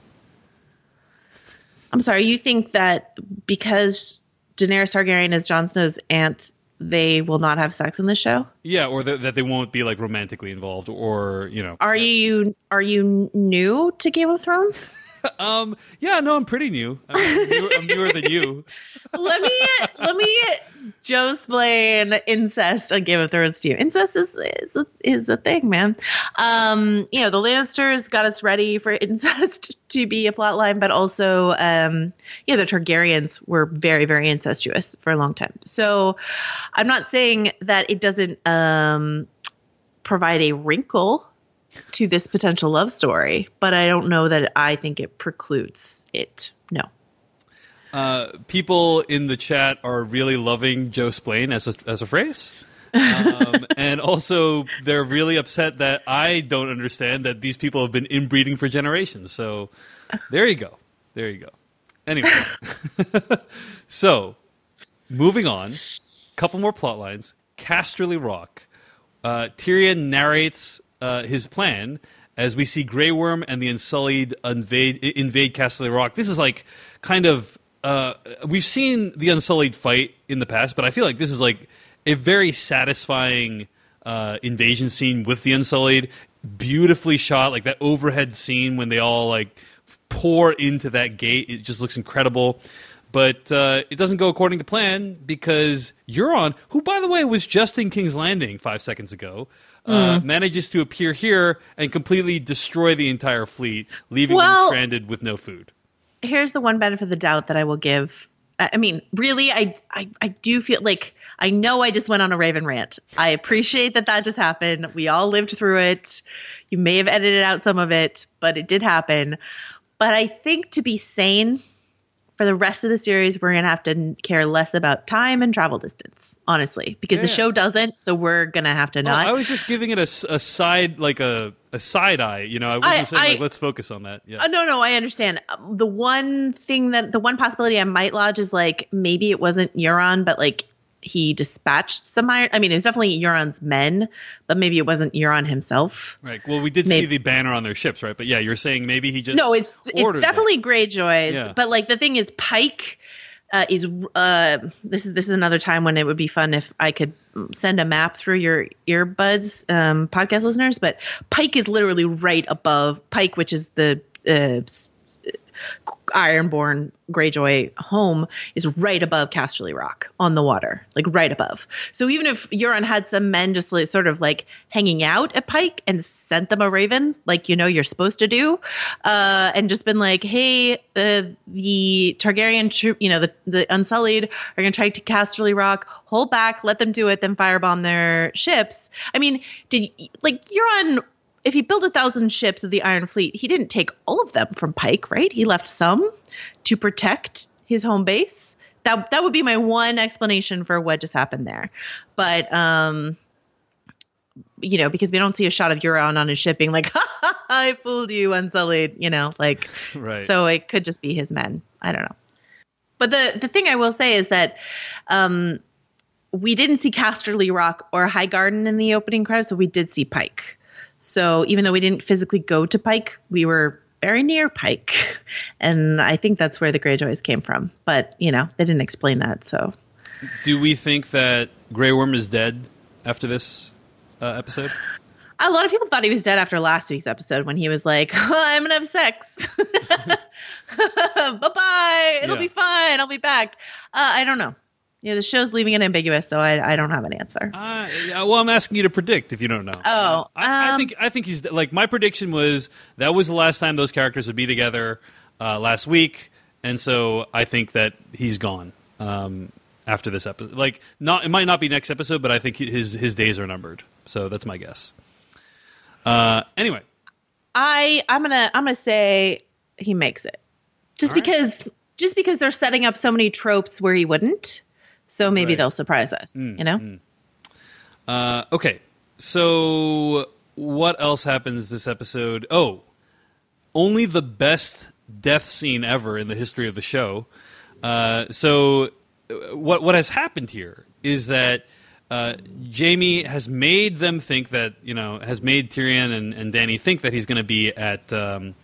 I'm sorry. You think that because Daenerys Targaryen is Jon Snow's aunt, they will not have sex in this show? Yeah, or that, that they won't be like romantically involved, or you know. Are you are you new to Game of Thrones? Um. Yeah. No, I'm pretty new. I'm newer, I'm newer than you. let me let me Joe explain incest on Game of Thrones to you. Incest is is a, is a thing, man. Um, you know, the Lannisters got us ready for incest to be a plot line, but also, um, yeah, the Targaryens were very very incestuous for a long time. So, I'm not saying that it doesn't um provide a wrinkle to this potential love story, but I don't know that I think it precludes it. No. Uh, people in the chat are really loving Joe Splain as a as a phrase, um, and also they're really upset that I don't understand that these people have been inbreeding for generations. So there you go, there you go. Anyway, so moving on, couple more plot lines. Casterly Rock. Uh, Tyrion narrates uh, his plan as we see Grey Worm and the Unsullied invade, invade Casterly Rock. This is like kind of uh, we've seen the Unsullied fight in the past, but I feel like this is like a very satisfying uh, invasion scene with the Unsullied. Beautifully shot, like that overhead scene when they all like pour into that gate. It just looks incredible. But uh, it doesn't go according to plan because Euron, who, by the way, was just in King's Landing five seconds ago, uh, manages to appear here and completely destroy the entire fleet, leaving Well- them stranded with no food. Here's the one benefit of the doubt that I will give. I I mean, really, I, I I do feel like I know I just went on a Raven rant. I appreciate that that just happened. We all lived through it. You may have edited out some of it, but it did happen. But I think to be sane for the rest of the series, we're going to have to care less about time and travel distance, honestly, because the Yeah. show doesn't. So we're going to have to No, not. I was just giving it a, s- a side, like a, a side eye. You know, I wasn't I- saying like I- let's focus on that. Yeah. Uh, no, no, I understand. Um, The one thing that the one possibility I might lodge is like maybe it wasn't Euron, but like he dispatched some iron. I mean, it was definitely Euron's men, but maybe it wasn't Euron himself. Right. Well, we did maybe. see the banner on their ships, right? But yeah, you're saying maybe he just no, it's it's definitely them. Greyjoys. Yeah. But like the thing is, Pike uh, is uh, this is this is another time when it would be fun if I could send a map through your earbuds, um, podcast listeners. But Pike is literally right above Pike, which is the uh, Ironborn Greyjoy home, is right above Casterly Rock on the water, like right above. So even if Euron had some men just like, sort of like hanging out at Pike and sent them a raven, like, you know, you're supposed to do, uh, and just been like, hey, uh, the Targaryen troop, you know, the, the Unsullied are going to try to Casterly Rock, hold back, let them do it, then firebomb their ships. I mean, did like Euron, if he built a thousand ships of the Iron Fleet, he didn't take all of them from Pike, right? He left some to protect his home base. That that would be my one explanation for what just happened there. But, um, you know, because we don't see a shot of Euron on his ship being like, ha, ha, ha, I fooled you, Unsullied, you know, like, right. So it could just be his men. I don't know. But the, the thing I will say is that um, we didn't see Casterly Rock or Highgarden in the opening credits, so we did see Pike. So even though we didn't physically go to Pike, we were very near Pike. And I think that's where the Greyjoys came from. But, you know, they didn't explain that. So, do we think that Grey Worm is dead after this uh, episode? A lot of people thought he was dead after last week's episode when he was like, oh, I'm going to have sex. Bye-bye. It'll Yeah. be fine. I'll be back. Uh, I don't know. Yeah, the show's leaving it ambiguous, so I, I don't have an answer. Uh, yeah, well, I'm asking you to predict if you don't know. Oh, I, I um, think I think he's like my prediction was that was the last time those characters would be together uh, last week, and so I think that he's gone um, after this episode. Like, not it might not be next episode, but I think his his days are numbered. So that's my guess. Uh, anyway, I I'm gonna I'm gonna say he makes it, just All right. because just because they're setting up so many tropes where he wouldn't. So maybe Right. they'll surprise us, Mm, you know? mm. Uh, okay, so what else happens this episode? Oh, only the best death scene ever in the history of the show. Uh, so uh, what what has happened here is that uh, Jaime has made them think that, you know, has made Tyrion and, and Dany think that he's going to be at... Um,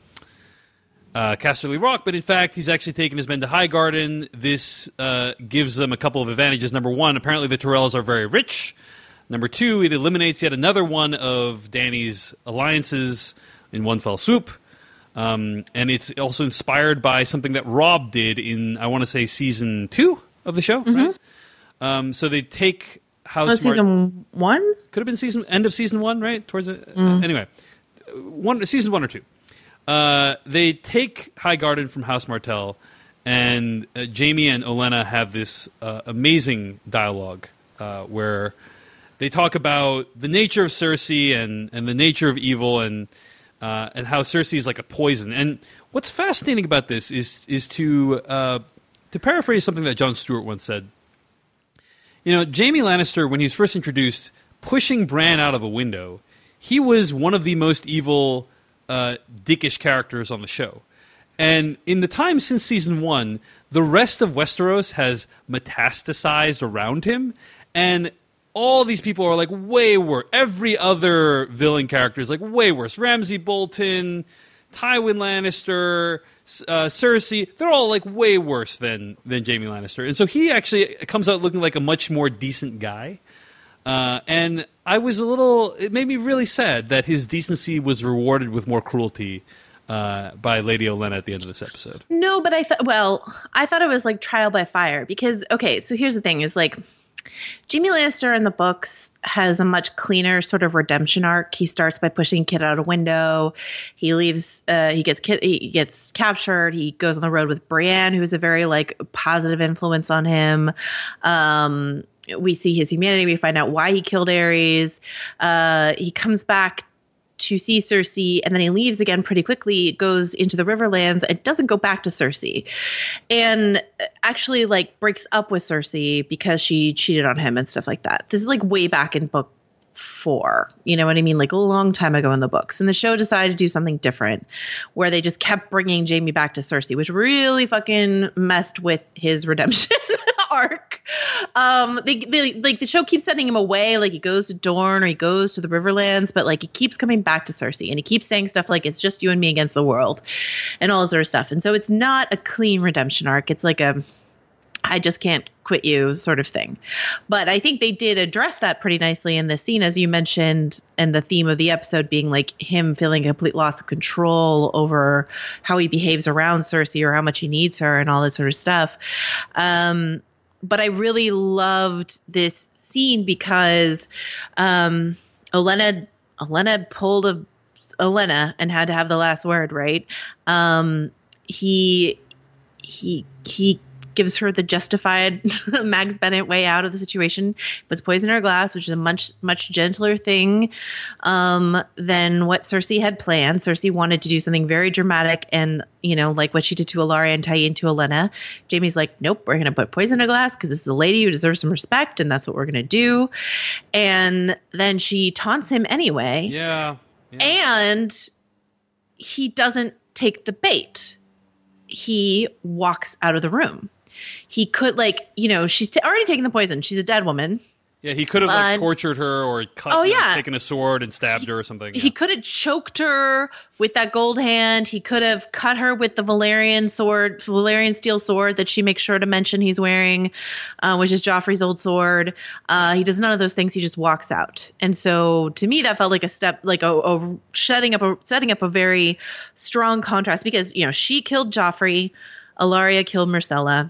Uh, Casterly Rock, but in fact, he's actually taken his men to Highgarden. This uh, gives them a couple of advantages. Number one, apparently the Tyrells are very rich. Number two, it eliminates yet another one of Dany's alliances in one fell swoop. Um, and it's also inspired by something that Rob did in, I want to say, season two of the show, Mm-hmm. right? Um, so they take House Was Mart- season one? Could have been season end of season one, right? Towards it. Uh, anyway, one season one or two. Uh, they take Highgarden from House Martell, and uh, Jaime and Olenna have this uh, amazing dialogue uh, where they talk about the nature of Cersei and, and the nature of evil, and uh, and how Cersei is like a poison. And what's fascinating about this is is to uh, to paraphrase something that Jon Stewart once said. You know, Jaime Lannister, when he was first introduced, pushing Bran out of a window, he was one of the most evil, uh, dickish characters on the show. And in the time since season one, the rest of Westeros has metastasized around him, and all these people are like way worse. Every other villain character is like way worse. Ramsay Bolton, Tywin Lannister, uh, Cersei, they're all like way worse than, than Jaime Lannister. And so he actually comes out looking like a much more decent guy. Uh, and I was a little, it made me really sad that his decency was rewarded with more cruelty uh, by Lady Olenna at the end of this episode. No, but I thought, well, I thought it was like trial by fire because, okay, so here's the thing is like, Jaime Lannister in the books has a much cleaner sort of redemption arc. He starts by pushing Kit out a window. He leaves, uh, he gets Kit, he gets captured. He goes on the road with Brienne, who's a very like positive influence on him. Um, we see his humanity. We find out why he killed Aerys. Uh, he comes back to see Cersei, and then he leaves again pretty quickly, goes into the Riverlands, and doesn't go back to Cersei. And actually, like, breaks up with Cersei because she cheated on him and stuff like that. This is, like, way back in book four. You know what I mean? Like, a long time ago in the books. And the show decided to do something different, where they just kept bringing Jaime back to Cersei, which really fucking messed with his redemption arc. Um, they, they like the show keeps sending him away. Like he goes to Dorne or he goes to the Riverlands, but like he keeps coming back to Cersei and he keeps saying stuff like it's just you and me against the world and all this sort of stuff. And so it's not a clean redemption arc. It's like a I just can't quit you sort of thing. But I think they did address that pretty nicely in this scene, as you mentioned, and the theme of the episode being like him feeling a complete loss of control over how he behaves around Cersei or how much he needs her and all that sort of stuff. Um, but I really loved this scene because um, Olenna, Olenna pulled a Olenna and had to have the last word, right? Um, he he he gives her the justified Mags Bennett way out of the situation, puts poison in her glass, which is a much, much gentler thing um, than what Cersei had planned. Cersei wanted to do something very dramatic and, you know, like what she did to Ellaria and tie into Olenna. Jamie's like, nope, we're going to put poison in her glass because this is a lady who deserves some respect, and that's what we're going to do. And then she taunts him anyway. Yeah. yeah. And he doesn't take the bait. He walks out of the room. He could, like, you know, she's t- already taken the poison. She's a dead woman. Yeah, he could have, like, tortured her or cut, oh, you know, yeah. taken a sword and stabbed he, her or something. He yeah. could have choked her with that gold hand. He could have cut her with the Valyrian sword, Valyrian steel sword that she makes sure to mention he's wearing, uh, which is Joffrey's old sword. Uh, he does none of those things. He just walks out. And so to me, that felt like a step, like a, a setting up a setting up a very strong contrast because, you know, she killed Joffrey. Ellaria killed Myrcella.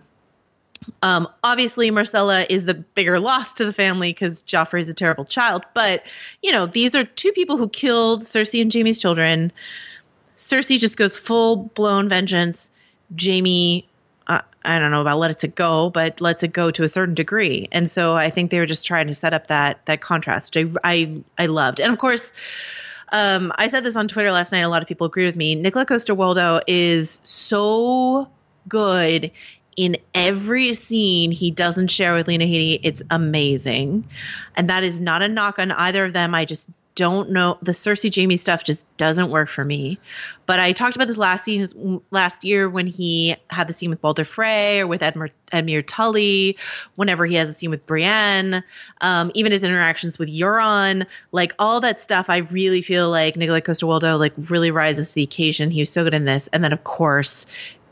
Um, obviously, Myrcella is the bigger loss to the family because Joffrey is a terrible child. But, you know, these are two people who killed Cersei and Jaime's children. Cersei just goes full-blown vengeance. Jaime, uh, I don't know about lets it go, but lets it go to a certain degree. And so I think they were just trying to set up that that contrast, which I, I, I loved. And, of course, um, I said this on Twitter last night. A lot of people agree with me. Nicola Coster-Waldau is so good in every scene he doesn't share with Lena Headey. It's amazing. And that is not a knock on either of them. I just don't know. The Cersei Jaime stuff just doesn't work for me. But I talked about this last scene last year when he had the scene with Walder Frey or with Edmure, Edmure Tully, whenever he has a scene with Brienne, um, even his interactions with Euron, like all that stuff. I really feel like Nicola Coster-Waldau like really rises to the occasion. He was so good in this. And then, of course,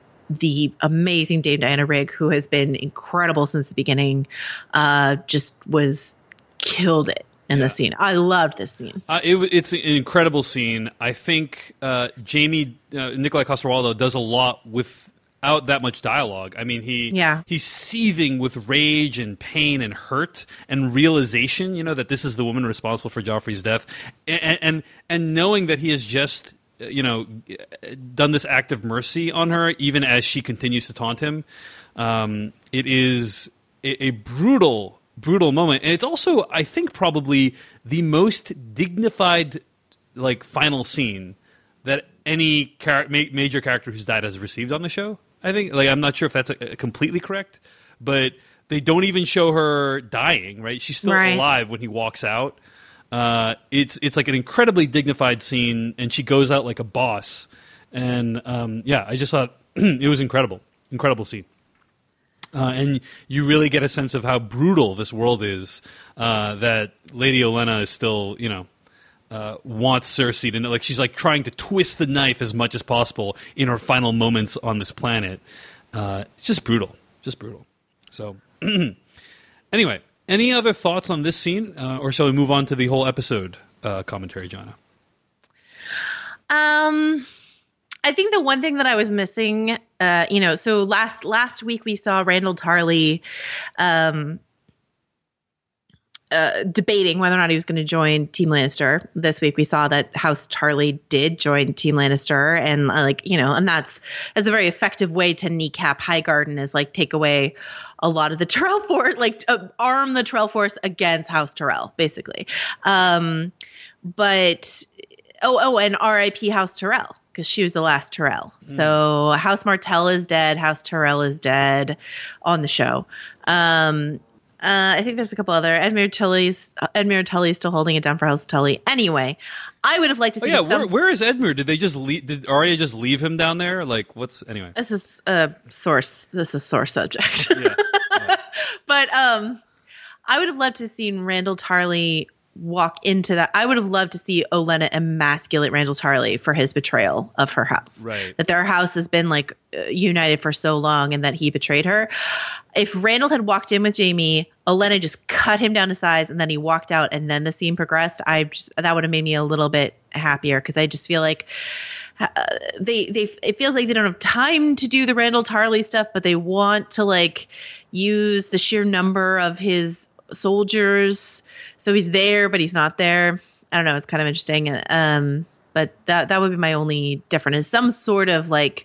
the amazing Dame Diana Rigg, who has been incredible since the beginning, uh, just was killed it in yeah. the scene. I loved this scene. Uh, it, it's an incredible scene. I think uh, Jaime, uh, Nicola Coster-Waldau does a lot without that much dialogue. I mean, he yeah. he's seething with rage and pain and hurt and realization, you know, that this is the woman responsible for Joffrey's death, and and, and knowing that he has just, you know, done this act of mercy on her, even as she continues to taunt him. Um, it is a, a brutal, brutal moment. And it's also, I think, probably the most dignified, like, final scene that any char- ma- major character who's died has received on the show. I think, like, I'm not sure if that's a, a completely correct, but they don't even show her dying, right? She's still right. alive when he walks out. Uh, it's it's like an incredibly dignified scene, and she goes out like a boss. And um, yeah, I just thought it was incredible, incredible scene. Uh, and you really get a sense of how brutal this world is. Uh, that Lady Olenna is still, you know, uh, wants Cersei to know, like she's like trying to twist the knife as much as possible in her final moments on this planet. Uh, it's just brutal, just brutal. So anyway. Any other thoughts on this scene, uh, or shall we move on to the whole episode uh, commentary, Jonna? Um, I think the one thing that I was missing, uh, you know, so last last week we saw Randall Tarley um, uh, debating whether or not he was going to join Team Lannister. This week we saw that House Tarley did join Team Lannister, and uh, like you know, and that's that's a very effective way to kneecap Highgarden, is like take away a lot of the Tyrell force, like uh, arm the Tyrell force against House Tyrell, basically. Um, but oh, oh, and R I P House Tyrell, because she was the last Tyrell. Mm. So House Martell is dead. House Tyrell is dead on the show. Um, uh, I think there's a couple other. Edmure Tully's uh, Edmure Tully's still holding it down for House Tully. Anyway, I would have liked to see. Oh, yeah, some... where, where is Edmure? Did they just leave, did Arya just leave him down there? Like, what's anyway? This is a source. This is a source subject. Yeah. Yeah. But um, I would have loved to have seen Randall Tarley walk into that. I would have loved to see Olenna emasculate Randall Tarley for his betrayal of her house. Right. That their house has been like uh, united for so long and that he betrayed her. If Randall had walked in with Jaime, Olenna just cut him down to size and then he walked out and then the scene progressed, I just, that would have made me a little bit happier because I just feel like uh, they they it feels like they don't have time to do the Randall Tarley stuff, but they want to like use the sheer number of his soldiers. So he's there, but he's not there. I don't know. It's kind of interesting. Um, but that that would be my only difference is some sort of like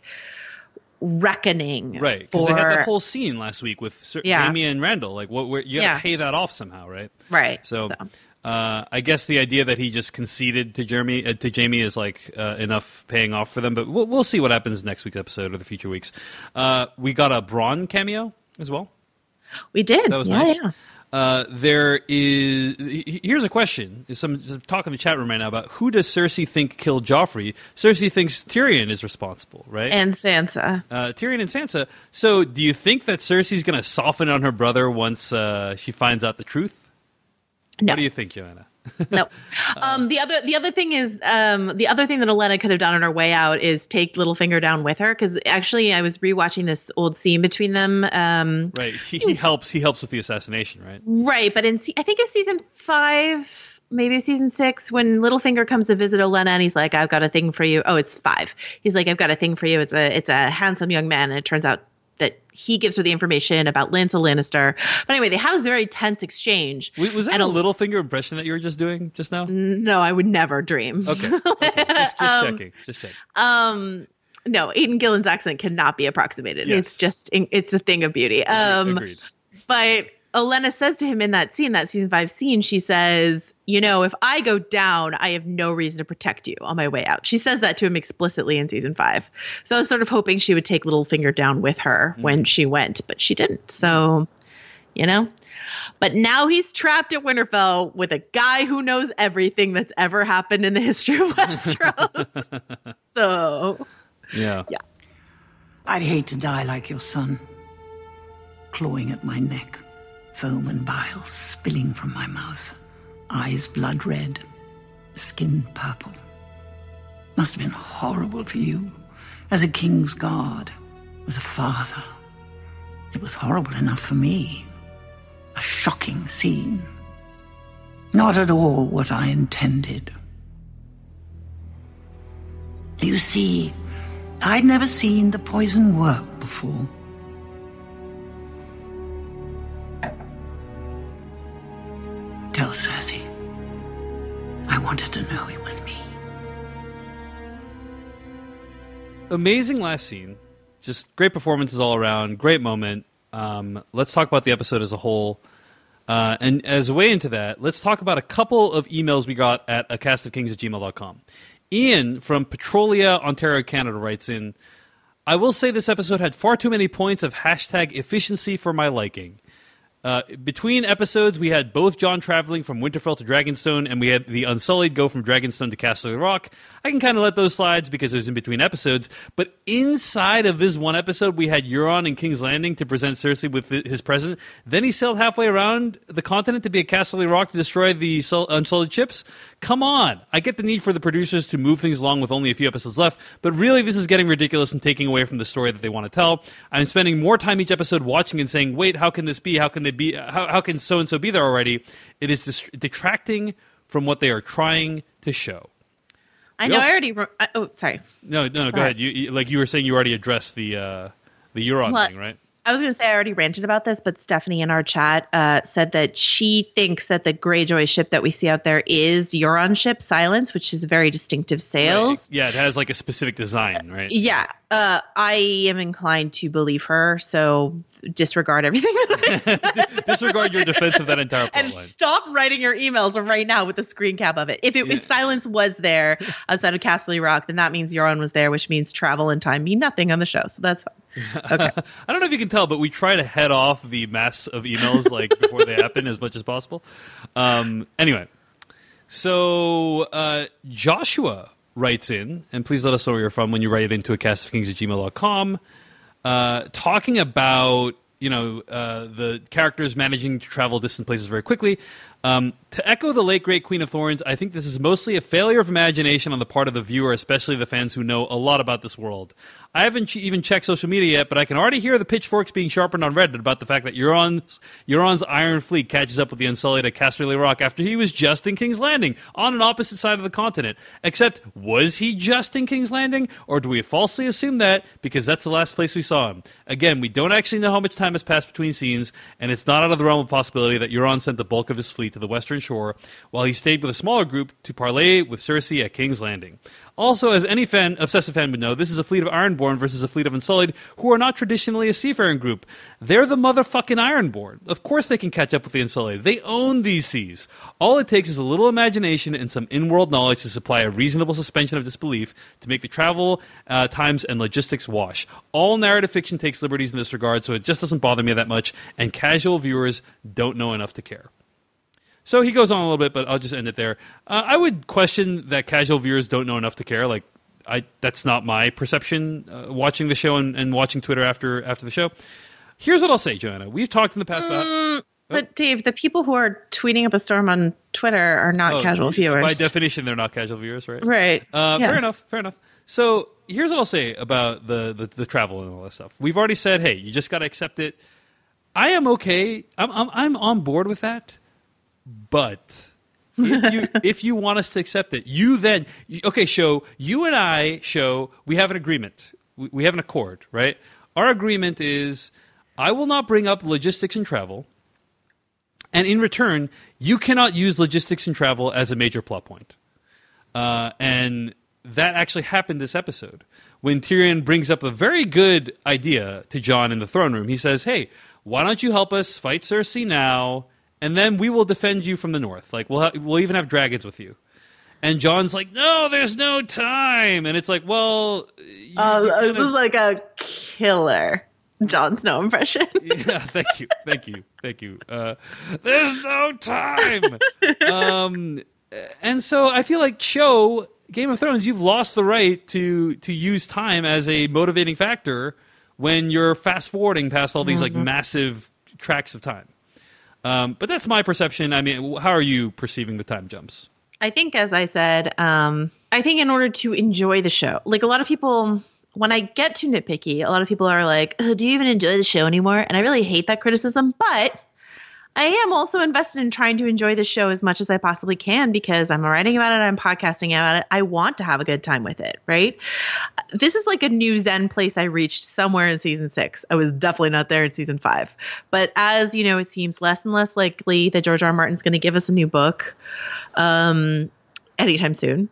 reckoning. Right. Because for, they had that whole scene last week with Sir, yeah. Jaime and Randall. Like, what? Where, you got to Yeah. pay that off somehow, right? Right. So, so. Uh, I guess the idea that he just conceded to Jeremy uh, to Jaime is like uh, enough paying off for them. But we'll, we'll see what happens next week's episode or the future weeks. Uh, we got a Bronn cameo as well. We did. That was yeah, nice. Yeah. Uh, there is. Here's a question. There's some, some talk in the chat room right now about who does Cersei think killed Joffrey? Cersei thinks Tyrion is responsible, right? And Sansa. Uh, Tyrion and Sansa. So, do you think that Cersei's going to soften on her brother once uh, she finds out the truth? No. What do you think, Joanna? No. Um, the other the other thing is um, the other thing that Olenna could have done on her way out is take Littlefinger down with her because actually I was rewatching this old scene between them. Um, right. He, he helps. He helps with the assassination. Right. Right, but in I think it was season five, maybe it was season six, when Littlefinger comes to visit Olenna and he's like, "I've got a thing for you." Oh, it's five. He's like, "I've got a thing for you." It's a it's a handsome young man, and it turns out that he gives her the information about Lancel Lannister. But anyway, they have this very tense exchange. Was that and a Littlefinger impression that you were just doing just now? No, I would never dream. Okay. okay. Just, just um, checking. Just checking. Um, no, Aidan Gillen's accent cannot be approximated. Yes. It's just, it's a thing of beauty. Um, Agreed. But Olenna says to him in that scene, that season five scene, she says, you know, if I go down, I have no reason to protect you on my way out. She says that to him explicitly in season five. So I was sort of hoping she would take Littlefinger down with her mm. when she went, but she didn't. So, you know, but now he's trapped at Winterfell with a guy who knows everything that's ever happened in the history of Westeros. so, yeah. Yeah. I'd hate to die like your son, clawing at my neck. Foam and bile spilling from my mouth. Eyes blood red. Skin purple. Must have been horrible for you. As a king's guard. As a father. It was horrible enough for me. A shocking scene. Not at all what I intended. You see, I'd never seen the poison work before. Tell Cersei. I wanted to know it was me. Amazing last scene. Just great performances all around. Great moment. Um, let's talk about the episode as a whole. Uh, and as a way into that, let's talk about a couple of emails we got at a cast of kings at gmail dot com. Ian from Petrolia, Ontario, Canada writes in, I will say this episode had far too many points of hashtag efficiency for my liking. Uh, between episodes, we had both Jon traveling from Winterfell to Dragonstone, and we had the Unsullied go from Dragonstone to Castle Rock. I can kind of let those slides because it was in between episodes. But inside of this one episode, we had Euron in King's Landing to present Cersei with his present. Then he sailed halfway around the continent to be at Castle Rock to destroy the Unsullied ships. Come on! I get the need for the producers to move things along with only a few episodes left, but really this is getting ridiculous and taking away from the story that they want to tell. I'm spending more time each episode watching and saying, wait, how can this be? How can they be? How, how can so-and-so be there already? It is dis- detracting from what they are trying to show. I we know also- I already... Re- I, oh, sorry. No, no, no, go ahead. You, you, like you were saying, you already addressed the uh, the Euron Well, thing, right? I was going to say I already ranted about this, but Stephanie in our chat uh, said that she thinks that the Greyjoy ship that we see out there is Euron ship, Silence, which is very distinctive sails. Right. Yeah, it has like a specific design, right? Yeah, uh, I am inclined to believe her, so disregard everything that I said. Disregard your defense of that entire and plotline. stop writing your emails right now with a screen cap of it. If it Yeah. if Silence was there outside of Castle Rock, then that means Euron was there, which means travel and time mean nothing on the show. So that's fine. Okay. I don't know if you can tell, but we try to head off the mass of emails like before they happen as much as possible. Um, anyway, so uh, Joshua writes in, and please let us know where you're from when you write it into a cast of kings at gmail dot com, uh, talking about you know, uh, the characters managing to travel distant places very quickly. Um, to echo the late, great Queen of Thorns, I think this is mostly a failure of imagination on the part of the viewer, especially the fans who know a lot about this world. I haven't ch- even checked social media yet, but I can already hear the pitchforks being sharpened on Reddit about the fact that Euron's, Euron's Iron Fleet catches up with the Unsullied at Casterly Rock after he was just in King's Landing, on an opposite side of the continent. Except, was he just in King's Landing, or do we falsely assume that because that's the last place we saw him? Again, we don't actually know how much time has passed between scenes, and it's not out of the realm of possibility that Euron sent the bulk of his fleet to the western shore, while he stayed with a smaller group to parley with Cersei at King's Landing. Also, as any fan, obsessive fan would know, this is a fleet of Ironborn versus a fleet of Unsullied, who are not traditionally a seafaring group. They're the motherfucking Ironborn. Of course they can catch up with the Unsullied. They own these seas. All it takes is a little imagination and some in-world knowledge to supply a reasonable suspension of disbelief to make the travel uh, times and logistics wash. All narrative fiction takes liberties in this regard, so it just doesn't bother me that much, and casual viewers don't know enough to care. So he goes on a little bit, but I'll just end it there. Uh, I would question that casual viewers don't know enough to care. Like, I that's not my perception uh, watching the show and, and watching Twitter after after the show. Here's what I'll say, Joanna. We've talked in the past about... Mm, but, oh. Dave, the people who are tweeting up a storm on Twitter are not oh, casual viewers. By definition, they're not casual viewers, right? Right. Uh, yeah. Fair enough, fair enough. So here's what I'll say about the, the, the travel and all that stuff. We've already said, hey, you just got to accept it. I am okay. I'm, I'm, I'm on board with that. But if you if you want us to accept it, you then okay, show you and I show we have an agreement. We, we have an accord, right? Our agreement is I will not bring up logistics and travel, and in return, you cannot use logistics and travel as a major plot point. Uh, and that actually happened this episode when Tyrion brings up a very good idea to Jon in the throne room. He says, "Hey, why don't you help us fight Cersei now?" And then we will defend you from the north. Like, we'll ha- we'll even have dragons with you. And Jon's like, no, there's no time. And it's like, well... You, uh, you kinda... This is like a killer Jon Snow impression. Yeah, thank you. Thank you. Thank you. Uh, there's no time. um, and so I feel like, show, Game of Thrones, you've lost the right to, to use time as a motivating factor when you're fast-forwarding past all these mm-hmm. like massive tracks of time. Um, but that's my perception. I mean, how are you perceiving the time jumps? I think, as I said, um, I think in order to enjoy the show, like a lot of people, when I get too nitpicky, a lot of people are like, oh, do you even enjoy the show anymore? And I really hate that criticism. But I am also invested in trying to enjoy the show as much as I possibly can because I'm writing about it, I'm podcasting about it. I want to have a good time with it, right? This is like a new Zen place I reached somewhere in season six. I was definitely not there in season five. But as you know, it seems less and less likely that George R. R. Martin's going to give us a new book um, anytime soon.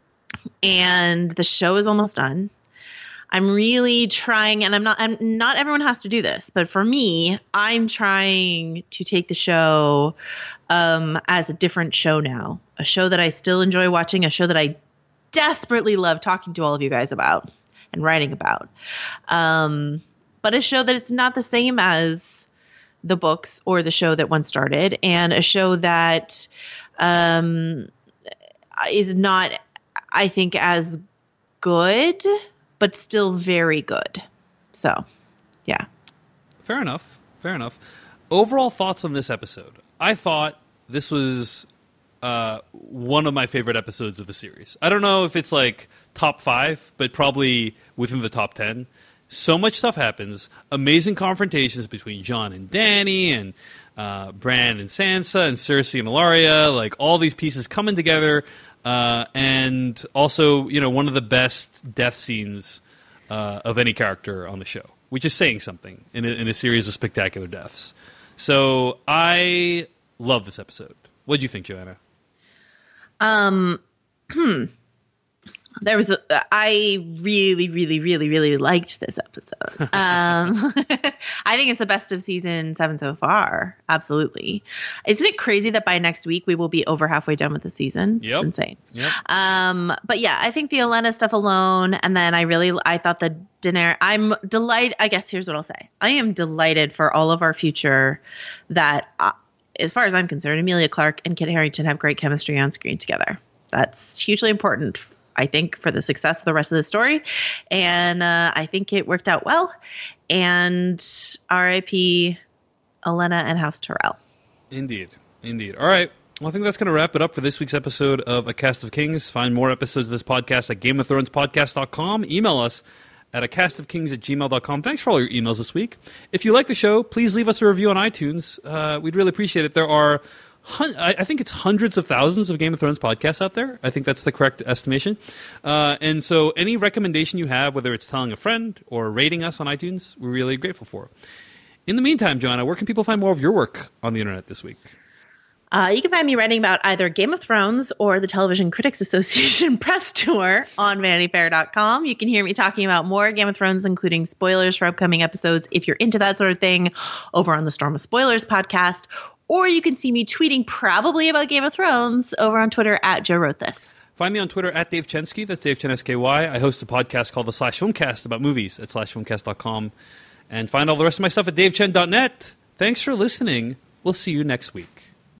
And the show is almost done. I'm really trying, and I'm not, I'm, not everyone has to do this, but for me, I'm trying to take the show um, as a different show now, a show that I still enjoy watching, a show that I desperately love talking to all of you guys about and writing about, um, but a show that it's not the same as the books or the show that once started, and a show that um, is not, I think, as good, but still very good. So, yeah. Fair enough. Fair enough. Overall thoughts on this episode. I thought this was uh, one of my favorite episodes of the series. I don't know if it's like top five, but probably within the top ten. So much stuff happens. Amazing confrontations between Jon and Dany and uh, Bran and Sansa and Cersei and Ellaria. Like all these pieces coming together. Uh, and also, you know, one of the best death scenes uh, of any character on the show, which is saying something in a, in a series of spectacular deaths. So I love this episode. What did you think, Joanna? Um, hmm. There was a, I really, really, really, really liked this episode. Um, I think it's the best of season seven so far. Absolutely. Isn't it crazy that by next week we will be over halfway done with the season? Yep. It's insane. Yep. Um, but yeah, I think the Olenna stuff alone. And then I really, I thought the Daenerys, I'm delighted. I guess here's what I'll say. I am delighted for all of our future that, uh, as far as I'm concerned, Emilia Clarke and Kit Harington have great chemistry on screen together. That's hugely important, I think, for the success of the rest of the story. And uh, I think it worked out well. And R I P Olenna and House Tyrell. Indeed. Indeed. All right. Well, I think that's going to wrap it up for this week's episode of A Cast of Kings. Find more episodes of this podcast at game of thrones podcast dot com. Email us at a cast of kings at gmail dot com. Thanks for all your emails this week. If you like the show, please leave us a review on iTunes. Uh, we'd really appreciate it. There are, hun- I think it's hundreds of thousands of Game of Thrones podcasts out there. I think that's the correct estimation. Uh, and so any recommendation you have, whether it's telling a friend or rating us on iTunes, we're really grateful for. In the meantime, Joanna, where can people find more of your work on the internet this week? Uh, you can find me writing about either Game of Thrones or the Television Critics Association press tour on vanity fair dot com. You can hear me talking about more Game of Thrones, including spoilers for upcoming episodes, if you're into that sort of thing, over on the Storm of Spoilers podcast. Or you can see me tweeting probably about Game of Thrones over on Twitter at Joe Wrote This. Find me on Twitter at Dave Chensky. That's Dave Chen S K Y. I host a podcast called the Slash Filmcast about movies at slash filmcast dot com. And find all the rest of my stuff at dave chen dot net. Thanks for listening. We'll see you next week.